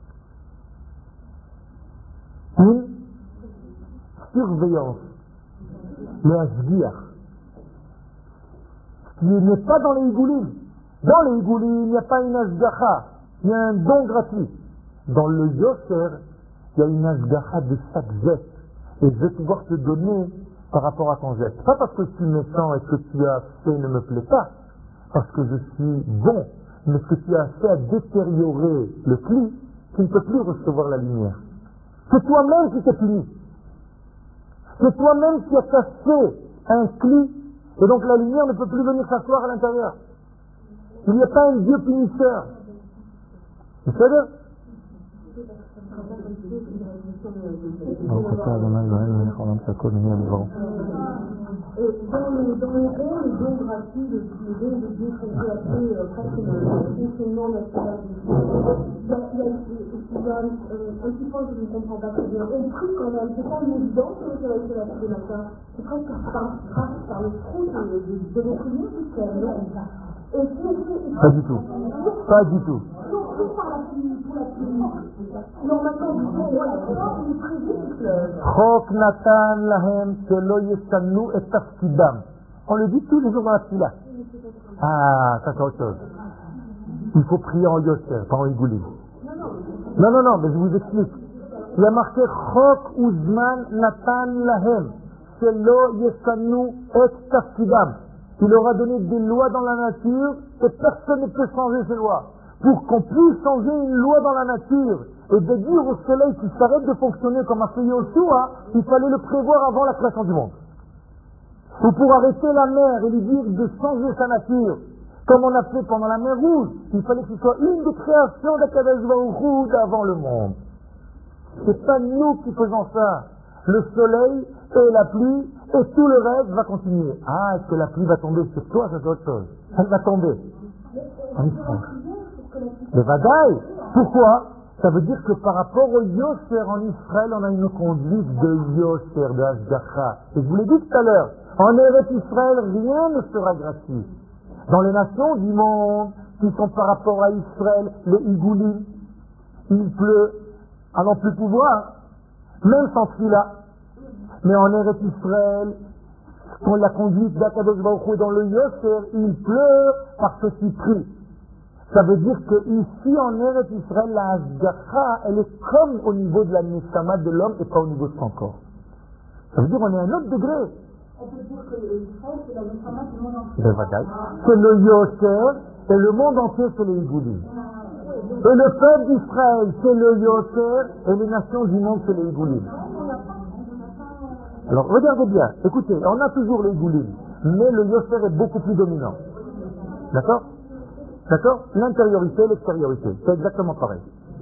Une surveillance. Le hashgiach. Ce qui n'est pas dans les higoulim. Dans les higoulim, il n'y a pas une hashgacha. Il y a un don gratuit. Dans le yosher, il y a une hashgacha de chaque geste. Et je vais pouvoir te donner par rapport à ton geste. Pas parce que je suis méchant et ce que tu as fait ne me plaît pas, parce que je suis bon, mais ce que tu as fait a détérioré le cli, qui ne peut plus recevoir la lumière. C'est toi-même qui t'es puni. C'est toi-même qui as cassé un cli, et donc la lumière ne peut plus venir s'asseoir à l'intérieur. Il n'y a pas un Dieu punisseur. C'est ça? Dans les dons gratuits, les dons de Dieu sont placés presque le fonctionnement naturel du il y a un petit point que je ne comprends pas très bien. On prie quand même, c'est pas une évidence que ça va être la tous les matins. C'est presque par le trou de notre vie fiscale, non? Pas du tout. Pas du tout. Chok natan lahem shelo yeshanu et tafkidam. On le dit tous les jours dans la fila. Ah, ça c'est autre chose. Il faut prier en yosher, pas en igoulim. Non, mais je vous explique. Il y a marqué Chok uzman natan lahem shelo yeshanu et tafkidam. Il aura donné des lois dans la nature et personne ne peut changer ces lois. Pour qu'on puisse changer une loi dans la nature et de dire au soleil qu'il s'arrête de fonctionner comme a fait Yoshua, il fallait le prévoir avant la création du monde. Ou pour arrêter la mer et lui dire de changer sa nature, comme on a fait pendant la mer Rouge, il fallait que ce soit une des créations d'Akadosh Baruch Hu d'avant le monde. C'est pas nous qui faisons ça. Le soleil et la pluie et tout le reste va continuer. Ah, est-ce que la pluie va tomber sur toi? Ça c'est autre chose. Elle va tomber. Le Vadaï. Pourquoi? Ça veut dire que par rapport au Yosher en Israël, on a une conduite de Yosher, de Hashgacha. Et je vous l'ai dit tout à l'heure, en Eretz Israël, rien ne sera gratuit. Dans les nations du monde, qui sont par rapport à Israël, les Igoulim, il pleut à n'en plus pouvoir, même sans fila. Mais en Eretz Israël, quand la conduite d'Akadosh Baruch Hu est dans le Yosher, il pleut parce qu'il prie. Ça veut dire que ici en Eretz Israël, la Hashgacha, elle est comme au niveau de la Neshama de l'homme et pas au niveau de son corps. Ça veut dire qu'on est à un autre degré. On peut dire que Israël, c'est la Neshama du monde entier. C'est le Yosher et le monde entier, c'est les Igoulim. Et le peuple d'Israël, c'est le Yosher et les nations du monde, c'est les Igoulim. Alors regardez bien, écoutez, on a toujours les Igoulim, mais le Yosher est beaucoup plus dominant. D'accord? D'accord? L'intériorité et l'extériorité, c'est exactement pareil.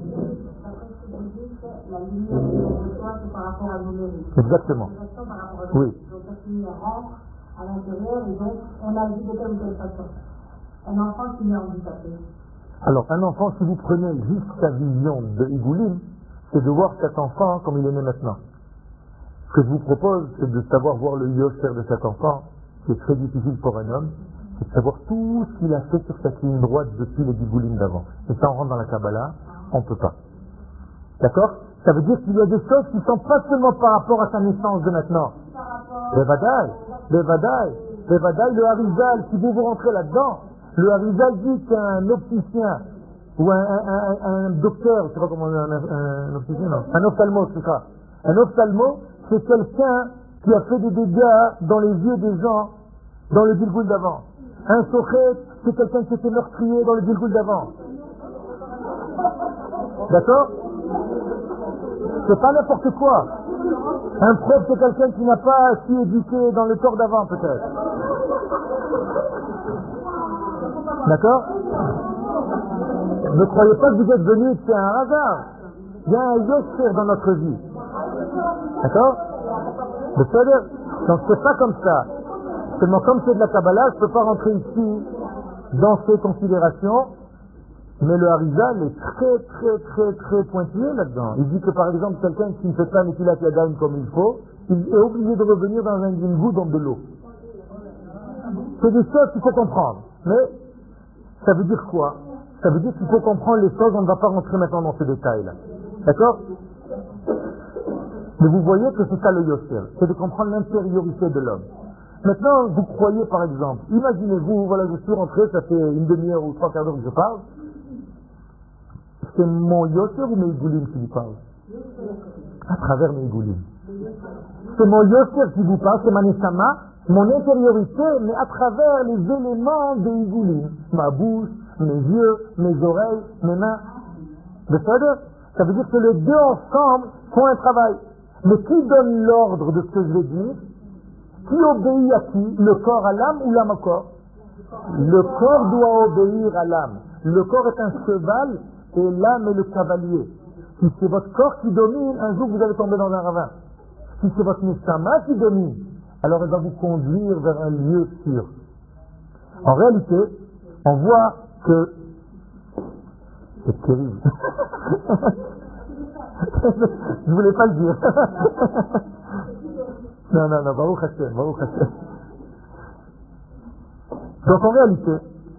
La lumière c'est par rapport à nos mérites. Exactement. Oui. Donc la lumière rentre à l'intérieur et donc on agit de telle ou telle façon. Un enfant qui est handicapé. Alors un enfant, si vous prenez juste sa vision de Igoulim, c'est de voir cet enfant comme il est né maintenant. Ce que je vous propose, c'est de savoir voir le Yosher de cet enfant, qui est très difficile pour un homme, c'est de savoir tout ce qu'il a fait sur cette ligne droite depuis les Igoulim d'avant. Et ça, on rentre dans la Kabbalah, on ne peut pas. D'accord? Ça veut dire qu'il y a des choses qui ne sont pas seulement par rapport à sa naissance de maintenant. Le Vadaï, le Harizal, si vous rentrez là-dedans, le Harizal dit qu'un opticien, ou un docteur, je ne sais pas comment un opticien, non, un ophtalmo, c'est ça. Un ophtalmo, c'est quelqu'un qui a fait des dégâts dans les yeux des gens dans le Gilgoul d'avant. Un sochet, c'est quelqu'un qui était meurtrier dans le Gilgoul d'avant. D'accord? C'est pas n'importe quoi. Un prof, c'est quelqu'un qui n'a pas su éduquer dans le corps d'avant, peut-être. D'accord? Ne croyez pas que vous êtes venu et que c'est un hasard. Il y a un Yosher dans notre vie. D'accord? Donc c'est pas comme ça. Seulement comme c'est de la Kabbalah, je ne peux pas rentrer ici dans ces considérations. Mais le Harizal est très pointillé là-dedans. Il dit que par exemple, quelqu'un qui ne fait pas Netilat Yadayim comme il faut, il est obligé de revenir dans un gingou dans de l'eau. c'est des choses qu'il faut comprendre. Mais ça veut dire quoi? Ça veut dire qu'il faut comprendre les choses, on ne va pas rentrer maintenant dans ces détails-là. D'accord? Mais vous voyez que c'est ça le Yosher, c'est de comprendre l'intériorité de l'homme. Maintenant, vous croyez par exemple, imaginez-vous, voilà, je suis rentré, ça fait une demi-heure ou 3/4 d'heure que je parle. C'est mon Yosher ou mes Igoulim qui vous parle? À travers mes Igoulim. C'est mon Yosher qui vous parle, c'est ma Neshama, mon intériorité, mais à travers les éléments des Igoulim. Ma bouche, mes yeux, mes oreilles, mes mains. Ça veut dire que les deux ensemble font un travail. Mais qui donne l'ordre de ce que je vais dire? Qui obéit à qui? Le corps à l'âme ou l'âme au corps? Le corps doit obéir à l'âme. Le corps est un cheval et l'âme est le cavalier. Si c'est votre corps qui domine, un jour vous allez tomber dans un ravin. Si c'est votre neshama qui domine, alors elle va vous conduire vers un lieu sûr. En réalité, on voit que c'est terrible. Je voulais pas le dire. Non, Baruch Hashem. Donc en réalité,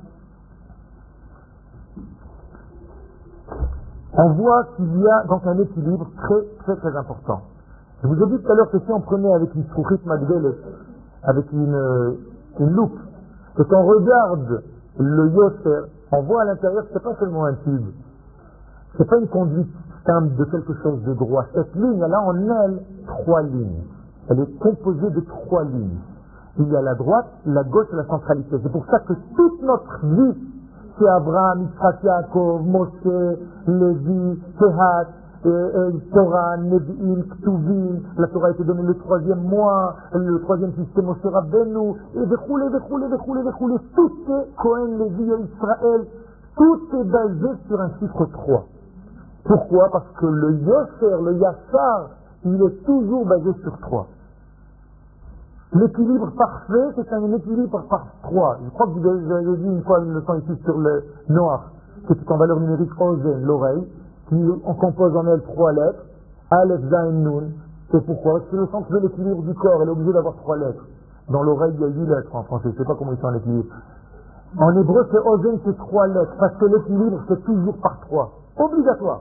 on voit qu'il y a donc un équilibre très important. Je vous ai dit tout à l'heure que si on prenait avec une Shrouchit Magdelet, avec une loupe, et qu'on regarde le Yosher, on voit à l'intérieur que c'est pas seulement un tube, c'est pas une conduite simple de quelque chose de droit. Cette ligne, elle a en elle 3 lignes. Elle est composée de 3 lignes. Il y a la droite, la gauche et la centralité. C'est pour ça que toute notre vie, c'est Abraham, Yitzhak, Yaakov, Moshe, Lévi, Kehat, Torah, Nevi'im, Ktuvim, la Torah a été donnée le 3e mois, le 3e système Moshe Rabbeinu, et Vechoulé, tout est Kohen, Lévi et Israël, tout est basé sur un chiffre 3. Pourquoi? Parce que le Yosher, le Yachar, il est toujours basé sur 3. L'équilibre parfait, c'est un équilibre par 3. Je crois que vous avez dit une fois une leçon ici sur le noir, qui est en valeur numérique Ozen, l'oreille, on compose en elle 3 lettres, Aleph, Zain, Nun. C'est pourquoi? C'est le centre de l'équilibre du corps, elle est obligée d'avoir 3 lettres. Dans l'oreille, il y a 8 lettres en français, je ne sais pas comment ils sont en équilibre. En hébreu, c'est Ozen, c'est 3 lettres, parce que l'équilibre, c'est toujours par 3. Obligatoire.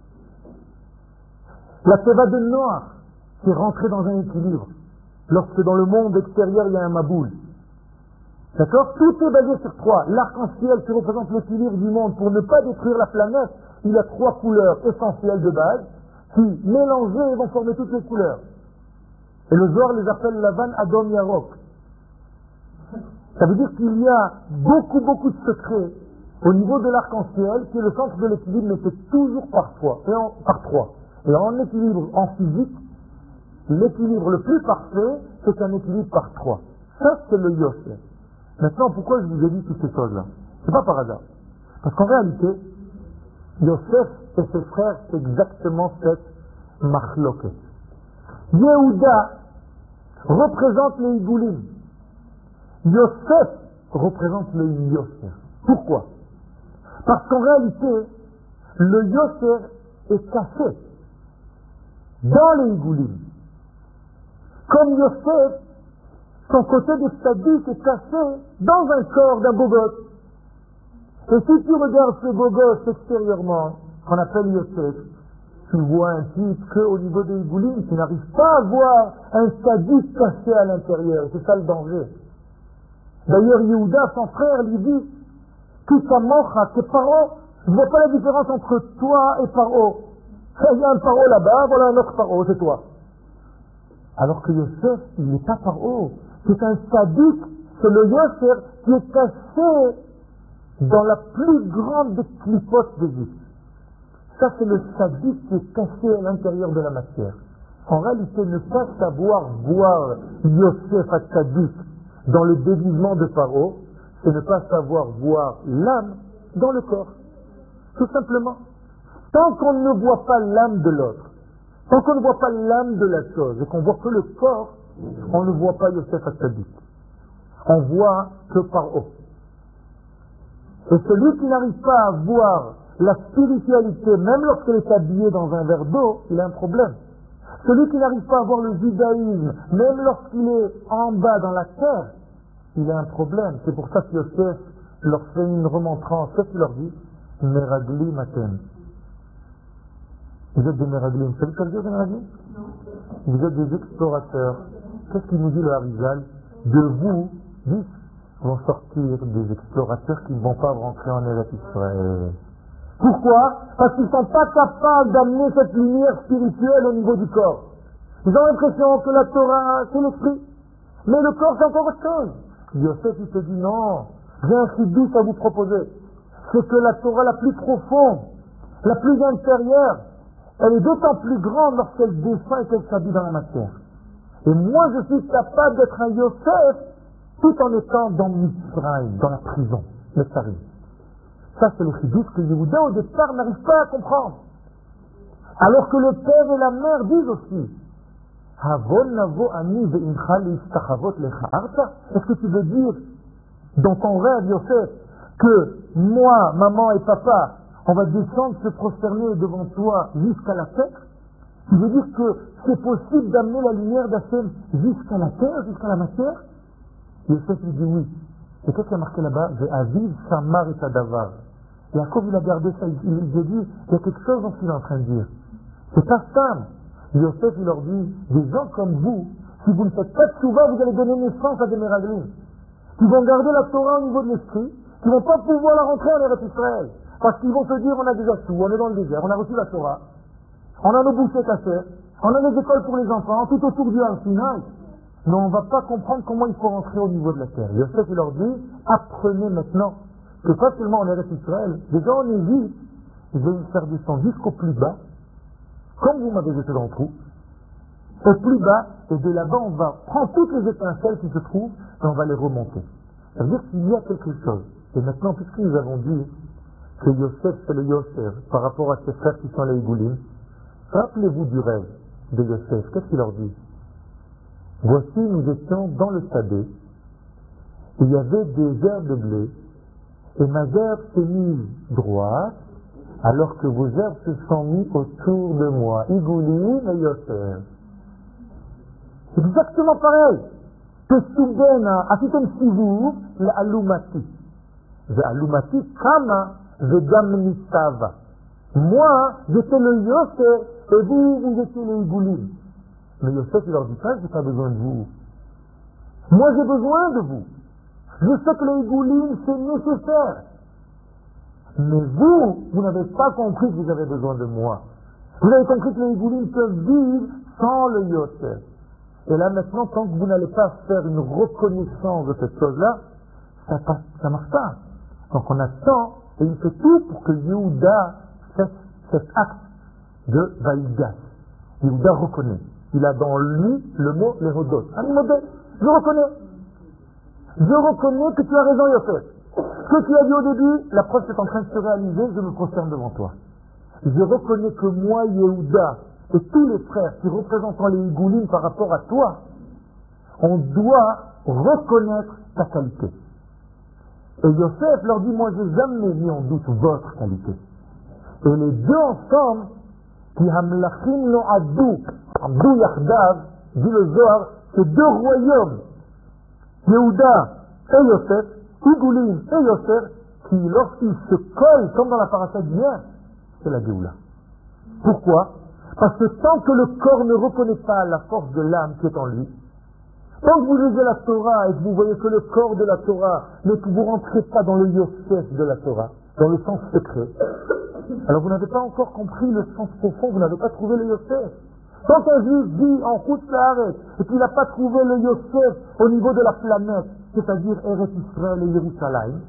La teva de Noach, c'est rentrer dans un équilibre. Lorsque dans le monde extérieur, il y a un maboul. D'accord? Tout est basé sur 3. L'arc-en-ciel qui représente l'équilibre du monde pour ne pas détruire la planète, il a 3 couleurs essentielles de base qui, mélangées, vont former toutes les couleurs. Et le Zohar les appelle Lavan, Adom, Yarok. Ça veut dire qu'il y a beaucoup de secrets au niveau de l'arc-en-ciel qui est le centre de l'équilibre, mais c'est toujours par 3. Et en équilibre en physique, l'équilibre le plus parfait, c'est un équilibre par 3. Ça, c'est le Yosher. Maintenant, pourquoi je vous ai dit toutes ces choses-là? C'est pas par hasard. Parce qu'en réalité, Yosef et ses frères, c'est exactement cette machloket. Yehuda représente les Igoulim. Yosef représente le Yosher. Pourquoi? Parce qu'en réalité, le Yosher est caché dans les Igoulim. Comme Yosef, son côté de sadique est caché dans un corps d'un beau gosse. Et si tu regardes ce beau gosse extérieurement, qu'on appelle Yosef, tu vois un type qu'au niveau des Igoulim, tu n'arrives pas à voir un sadique caché à l'intérieur. C'est ça le danger. D'ailleurs, Yehuda, son frère, lui dit, Kitamocha, c'est Paro. Je ne vois pas la différence entre toi et Paro. Il y a un Paro là-bas, voilà un autre Paro, c'est toi. Alors que Yosef, il n'est pas Paro. C'est un sadique, c'est le Yosher qui est caché dans la plus grande des clipotes d'Égypte. Ça, c'est le sadique qui est caché à l'intérieur de la matière. En réalité, ne pas savoir voir Yosef à sadique dans le déguisement de Paro, c'est ne pas savoir voir l'âme dans le corps. Tout simplement. Tant qu'on ne voit pas l'âme de l'autre, tant qu'on ne voit pas l'âme de la chose, et qu'on voit que le corps, on ne voit pas Yosef Hatzadik. On voit que Paro. Et celui qui n'arrive pas à voir la spiritualité, même lorsqu'elle est habillée dans un verre d'eau, il a un problème. Celui qui n'arrive pas à voir le judaïsme, même lorsqu'il est en bas dans la terre, il a un problème. C'est pour ça que Yosef leur fait une remontrance. Qu'est-ce qu'il leur dit? Meraglim atem. Vous êtes des Meraglim. Vous savez ce que ça veut dire des Meraglim? Vous êtes des explorateurs. Qu'est-ce qu'il nous dit le Harizal? De vous, 10 vont sortir des explorateurs qui ne vont pas rentrer en Eretz Israël. Pourquoi? Parce qu'ils ne sont pas capables d'amener cette lumière spirituelle au niveau du corps. Ils ont l'impression que la Torah, c'est l'esprit. Mais le corps, c'est encore autre chose. Yosef, il te dit non, j'ai un chidouche à vous proposer. C'est que la Torah la plus profonde, la plus intérieure, elle est d'autant plus grande lorsqu'elle descend et qu'elle s'habille dans la matière. Et moi, je suis capable d'être un Yosef tout en étant dans Mitzrayim, dans la prison, Netzarim. Ça, c'est le chidouche que Yehuda, au départ, n'arrive pas à comprendre. Alors que le père et la mère disent aussi, est-ce que tu veux dire, dans ton rêve, Yosef, que moi, maman et papa, on va descendre se prosterner devant toi jusqu'à la terre? Tu veux dire que c'est possible d'amener la lumière d'Hachem jusqu'à la terre, jusqu'à la matière? Yosef lui dit oui. Et qu'est-ce qu'il a marqué là-bas? Aviv Samar et Tadavar. Jacob, il a gardé ça, il a dit, il y a quelque chose dans ce qu'il est en train de dire. C'est pas simple. Yosef, il leur dit, des gens comme vous, si vous ne faites pas de tchouva, vous allez donner naissance à des Meraglim, qui vont garder la Torah au niveau de l'esprit, qui vont pas pouvoir la rentrer en Eretz Israël. Parce qu'ils vont se dire, on a déjà tout, on est dans le désert, on a reçu la Torah, on a nos bouchées cachées, on a les écoles pour les enfants, tout autour du Har Sinaï. Mais on ne va pas comprendre comment il faut rentrer au niveau de la terre. Yosef, il leur dit, apprenez maintenant que pas seulement en Eretz Israël, déjà en Égypte, je vais vous faire descendre jusqu'au plus bas, comme vous m'avez jeté dans le trou, au plus bas, et de là-bas, on va prendre toutes les étincelles qui se trouvent, et on va les remonter. Ça veut dire qu'il y a quelque chose. Et maintenant, puisque nous avons dit que Yosef, c'est le Yosef, par rapport à ses frères qui sont les Igoulim, rappelez-vous du rêve de Yosef. Qu'est-ce qu'il leur dit? Voici, nous étions dans le Sadé, il y avait des herbes de blé, et ma gerbe s'est mise droite, alors que vos herbes se sont mis autour de moi. Igoulim et Yosef. C'est exactement pareil. Que soubena, afitem sivur, l'alumati. L'alumati, kama, vegam nitava. Moi, j'étais le Yosef, et vous étiez le Igoulim. Mais Yosef, il leur dit pas, j'ai pas besoin de vous. Moi, j'ai besoin de vous. Je sais que le Igoulim, c'est nécessaire. Mais vous n'avez pas compris que vous avez besoin de moi. Vous avez compris que les Igoulim peuvent vivre sans le Yosef. Et là maintenant, tant que vous n'allez pas faire une reconnaissance de cette chose-là, ça marche pas. Donc on attend, et il fait tout pour que Yehuda fasse cet acte de Vaïgas. Yehuda reconnaît. Il a dans lui le mot l'hérodot. Je reconnais. Je reconnais que tu as raison, Yosef. Ce que tu as dit au début, la preuve est en train de se réaliser, je me prosterne devant toi. Je reconnais que moi, Yehuda, et tous les frères qui représentent les Igoulim par rapport à toi, on doit reconnaître ta qualité. Et Yosef leur dit, moi, j'ai jamais mis en doute votre qualité. Et les deux ensemble, qui hamlachim no adou yachdav, dit le Zohar, c'est deux royaumes, Yehuda et Yosef, Igoulim et Yosef, qui, lorsqu'ils se collent, comme dans la paracha d'hier, c'est la Géoula. Pourquoi? Parce que tant que le corps ne reconnaît pas la force de l'âme qui est en lui, tant que vous lisez la Torah et que vous voyez que le corps de la Torah, mais que vous ne rentrez pas dans le Yosef de la Torah, dans le sens secret, alors vous n'avez pas encore compris le sens profond, vous n'avez pas trouvé le Yosef. Tant qu'un juif vit en route l'arrêt et qu'il n'a pas trouvé le Yosef au niveau de la planète, c'est-à-dire Eretz Israël et Jérusalem,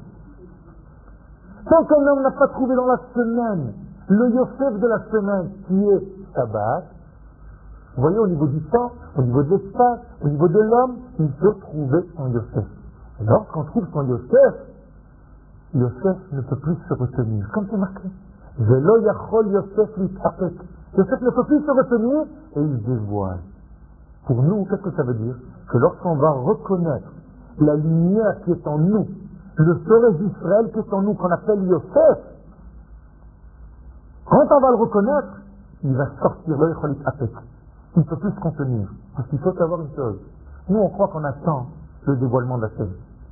tant qu'un homme n'a pas trouvé dans la semaine le Yosef de la semaine qui est Shabbat, vous voyez, au niveau du temps, au niveau de l'espace, au niveau de l'homme, il peut trouver son Yosef. Et lorsqu'on trouve son Yosef, Yosef ne peut plus se retenir. Comme c'est marqué. Velo yachol Yosef litapek. Yosef ne peut plus se retenir et il dévoile. Pour nous, qu'est-ce que ça veut dire? Que lorsqu'on va reconnaître la lumière qui est en nous, le soleil d'Israël qui est en nous, qu'on appelle Yosef, quand on va le reconnaître, il va sortir le yachol litapek. Il ne peut plus se contenir. Parce qu'il faut savoir une chose. Nous, on croit qu'on attend le dévoilement d'Hachem.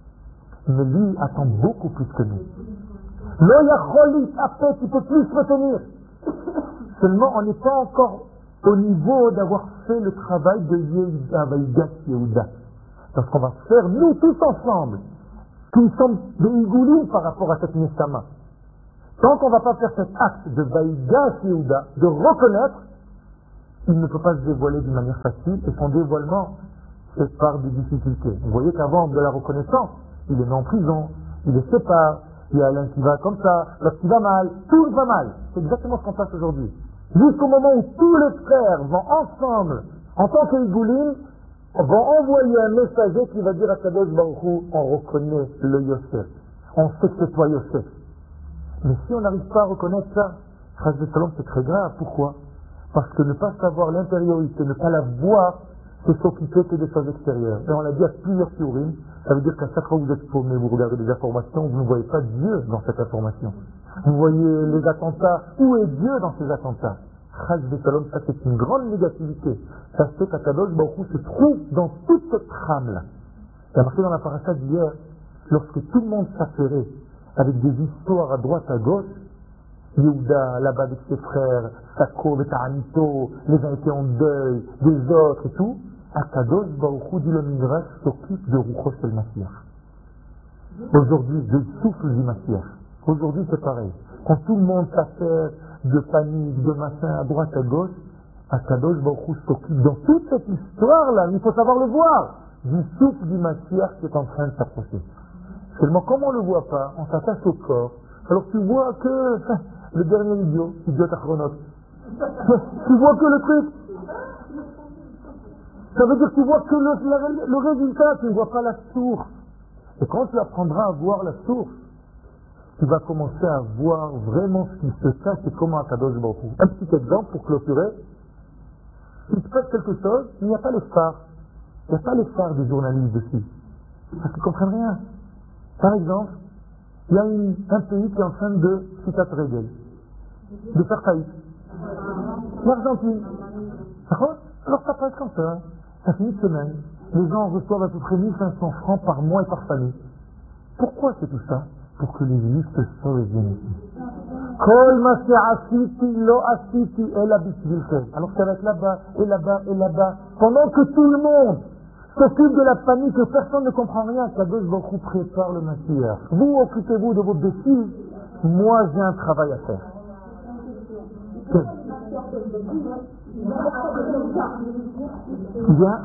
Mais lui attend beaucoup plus que nous. Lo yachol après, tu peux plus retenir. Seulement, on n'est pas encore au niveau d'avoir fait le travail de Yehuda, Vaïgas Yehuda. Donc, ce qu'on va faire, nous tous ensemble, qui nous sommes des Igoulim par rapport à cette Neshama. Tant qu'on ne va pas faire cet acte de Vaïgas Yehuda, de reconnaître, il ne peut pas se dévoiler d'une manière facile, et son dévoilement, c'est par des difficultés. Vous voyez qu'avant de la reconnaissance, il est mis en prison, il est séparé, il y a l'un qui va comme ça, l'autre qui va mal, tout va mal. C'est exactement ce qu'on passe aujourd'hui. Jusqu'au moment où tous les frères vont ensemble, en tant qu'Igoulim, vont envoyer un messager qui va dire à Kadosh Baruch Hu, on reconnaît le Yosef. On sait que c'est toi Yosef. Mais si on n'arrive pas à reconnaître ça, Chas v'Shalom, c'est très grave. Pourquoi? Parce que ne pas savoir l'intériorité, ne pas la voir, c'est s'occuper que des choses extérieures. Et on l'a dit à plusieurs théories, ça veut dire qu'à chaque fois que vous êtes paumé, vous regardez des informations, vous ne voyez pas Dieu dans cette information. Vous voyez les attentats, où est Dieu dans ces attentats? Chas v'Shalom, ça c'est une grande négativité. Ça fait qu'Akadosh Baruch Hu se trouve dans toute cette trame-là. Il y a marqué dans la paracha d'hier, lorsque tout le monde s'affairait avec des histoires à droite, à gauche, Yehuda, là-bas avec ses frères, Sako, Betanito, les uns étaient en deuil, des autres et tout, Akadosh Baruch Hu, dit le Midrash, s'occupe de Rucho Shel Mashiach. Aujourd'hui, du souffle du Mashiach. Aujourd'hui, c'est pareil. Quand tout le monde s'affaire de panique, de machin à droite, à gauche, Akadosh Baruch Hu s'occupe dans toute cette histoire-là, il faut savoir le voir, du souffle du Mashiach qui est en train de s'approcher. Seulement, comme on ne le voit pas, on s'attache au corps, alors tu vois que le dernier idiot achronote. Tu vois que le truc. Ça veut dire que tu vois que le résultat, tu ne vois pas la source. Et quand tu apprendras à voir la source, tu vas commencer à voir vraiment ce qui se cache et comment Akadosh Baruch Hu. Un petit exemple pour clôturer. Il se passe quelque chose, il n'y a pas les phares. Il n'y a pas les phares des journalistes dessus. Parce qu'ils ne comprennent rien. Par exemple, il y a un pays qui est en train de faire faillite. L'Argentine. Alors ça passe comme ça. Ça fait une semaine. Les gens reçoivent à peu près 1500 francs par mois et par famille. Pourquoi c'est tout ça? Pour que les Juifs se sauvent et viennent ici. Kol ma she'asiti lo asiti ela bisvilchem. Alors ça va être là-bas, et là-bas, et là-bas. Pendant que tout le monde s'occupe de la famille, que personne ne comprend rien, Kadosh Baruch Hu prépare le Mashiach. Vous occupez-vous de votre défi, moi j'ai un travail à faire. Bien.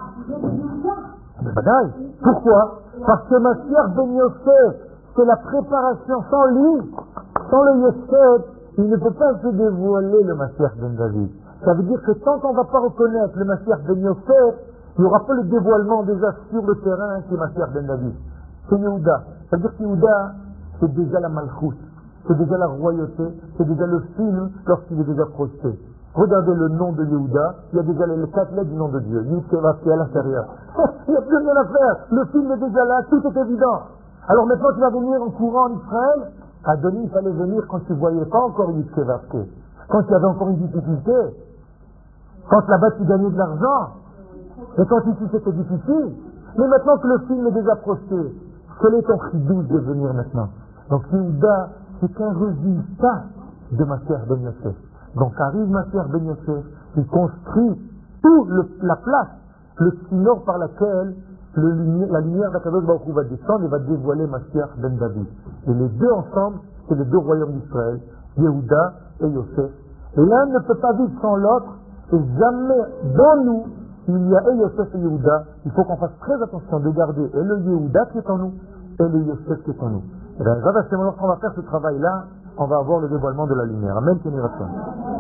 Pourquoi? Parce que Mashiach ben Yosef, c'est la préparation. Sans lui, sans le Yosef, il ne peut pas se dévoiler le Mashiach ben David. Ça veut dire que tant qu'on ne va pas reconnaître le Mashiach ben Yosef, il n'y aura pas le dévoilement déjà sur le terrain qui est Mashiach ben David. C'est Yehuda. Ça veut dire que Yehuda, c'est déjà la malchoute, c'est déjà la royauté, c'est déjà le film lorsqu'il est déjà projeté. Regardez le nom de Yehuda, il y a déjà les 4 lettres du nom de Dieu. Yud Keva qui est à l'intérieur. Il n'y a plus rien à faire. Le film est déjà là, tout est évident. Alors maintenant tu vas venir en courant en Israël. Adonis, il fallait venir quand tu ne voyais pas encore Yud Keva. Quand il y avait encore une difficulté. Quand là-bas tu gagnais de l'argent. Et quand ici c'était difficile. Mais maintenant que le film est déjà projeté, quel est ton chidouche de venir maintenant? Donc Yehuda, c'est un résultat de Mashiach ben Yosef. Donc arrive Mashiach ben Yosef, il construit toute la place, le tsinor par laquelle la lumière d'Akadosh Baruch Hu va descendre et va dévoiler Mashiach ben David. Et les deux ensemble, c'est les deux royaumes d'Israël, Yehuda et Yosef. Et l'un ne peut pas vivre sans l'autre, et jamais dans nous, il y a et Yosef et Yehuda. Il faut qu'on fasse très attention de garder et le Yehuda qui est en nous, et le Yosef qui est en nous. Et bien, lorsqu'on va faire ce travail-là, on va avoir le dévoilement de la lumière. Amen, Kéné Ratzon.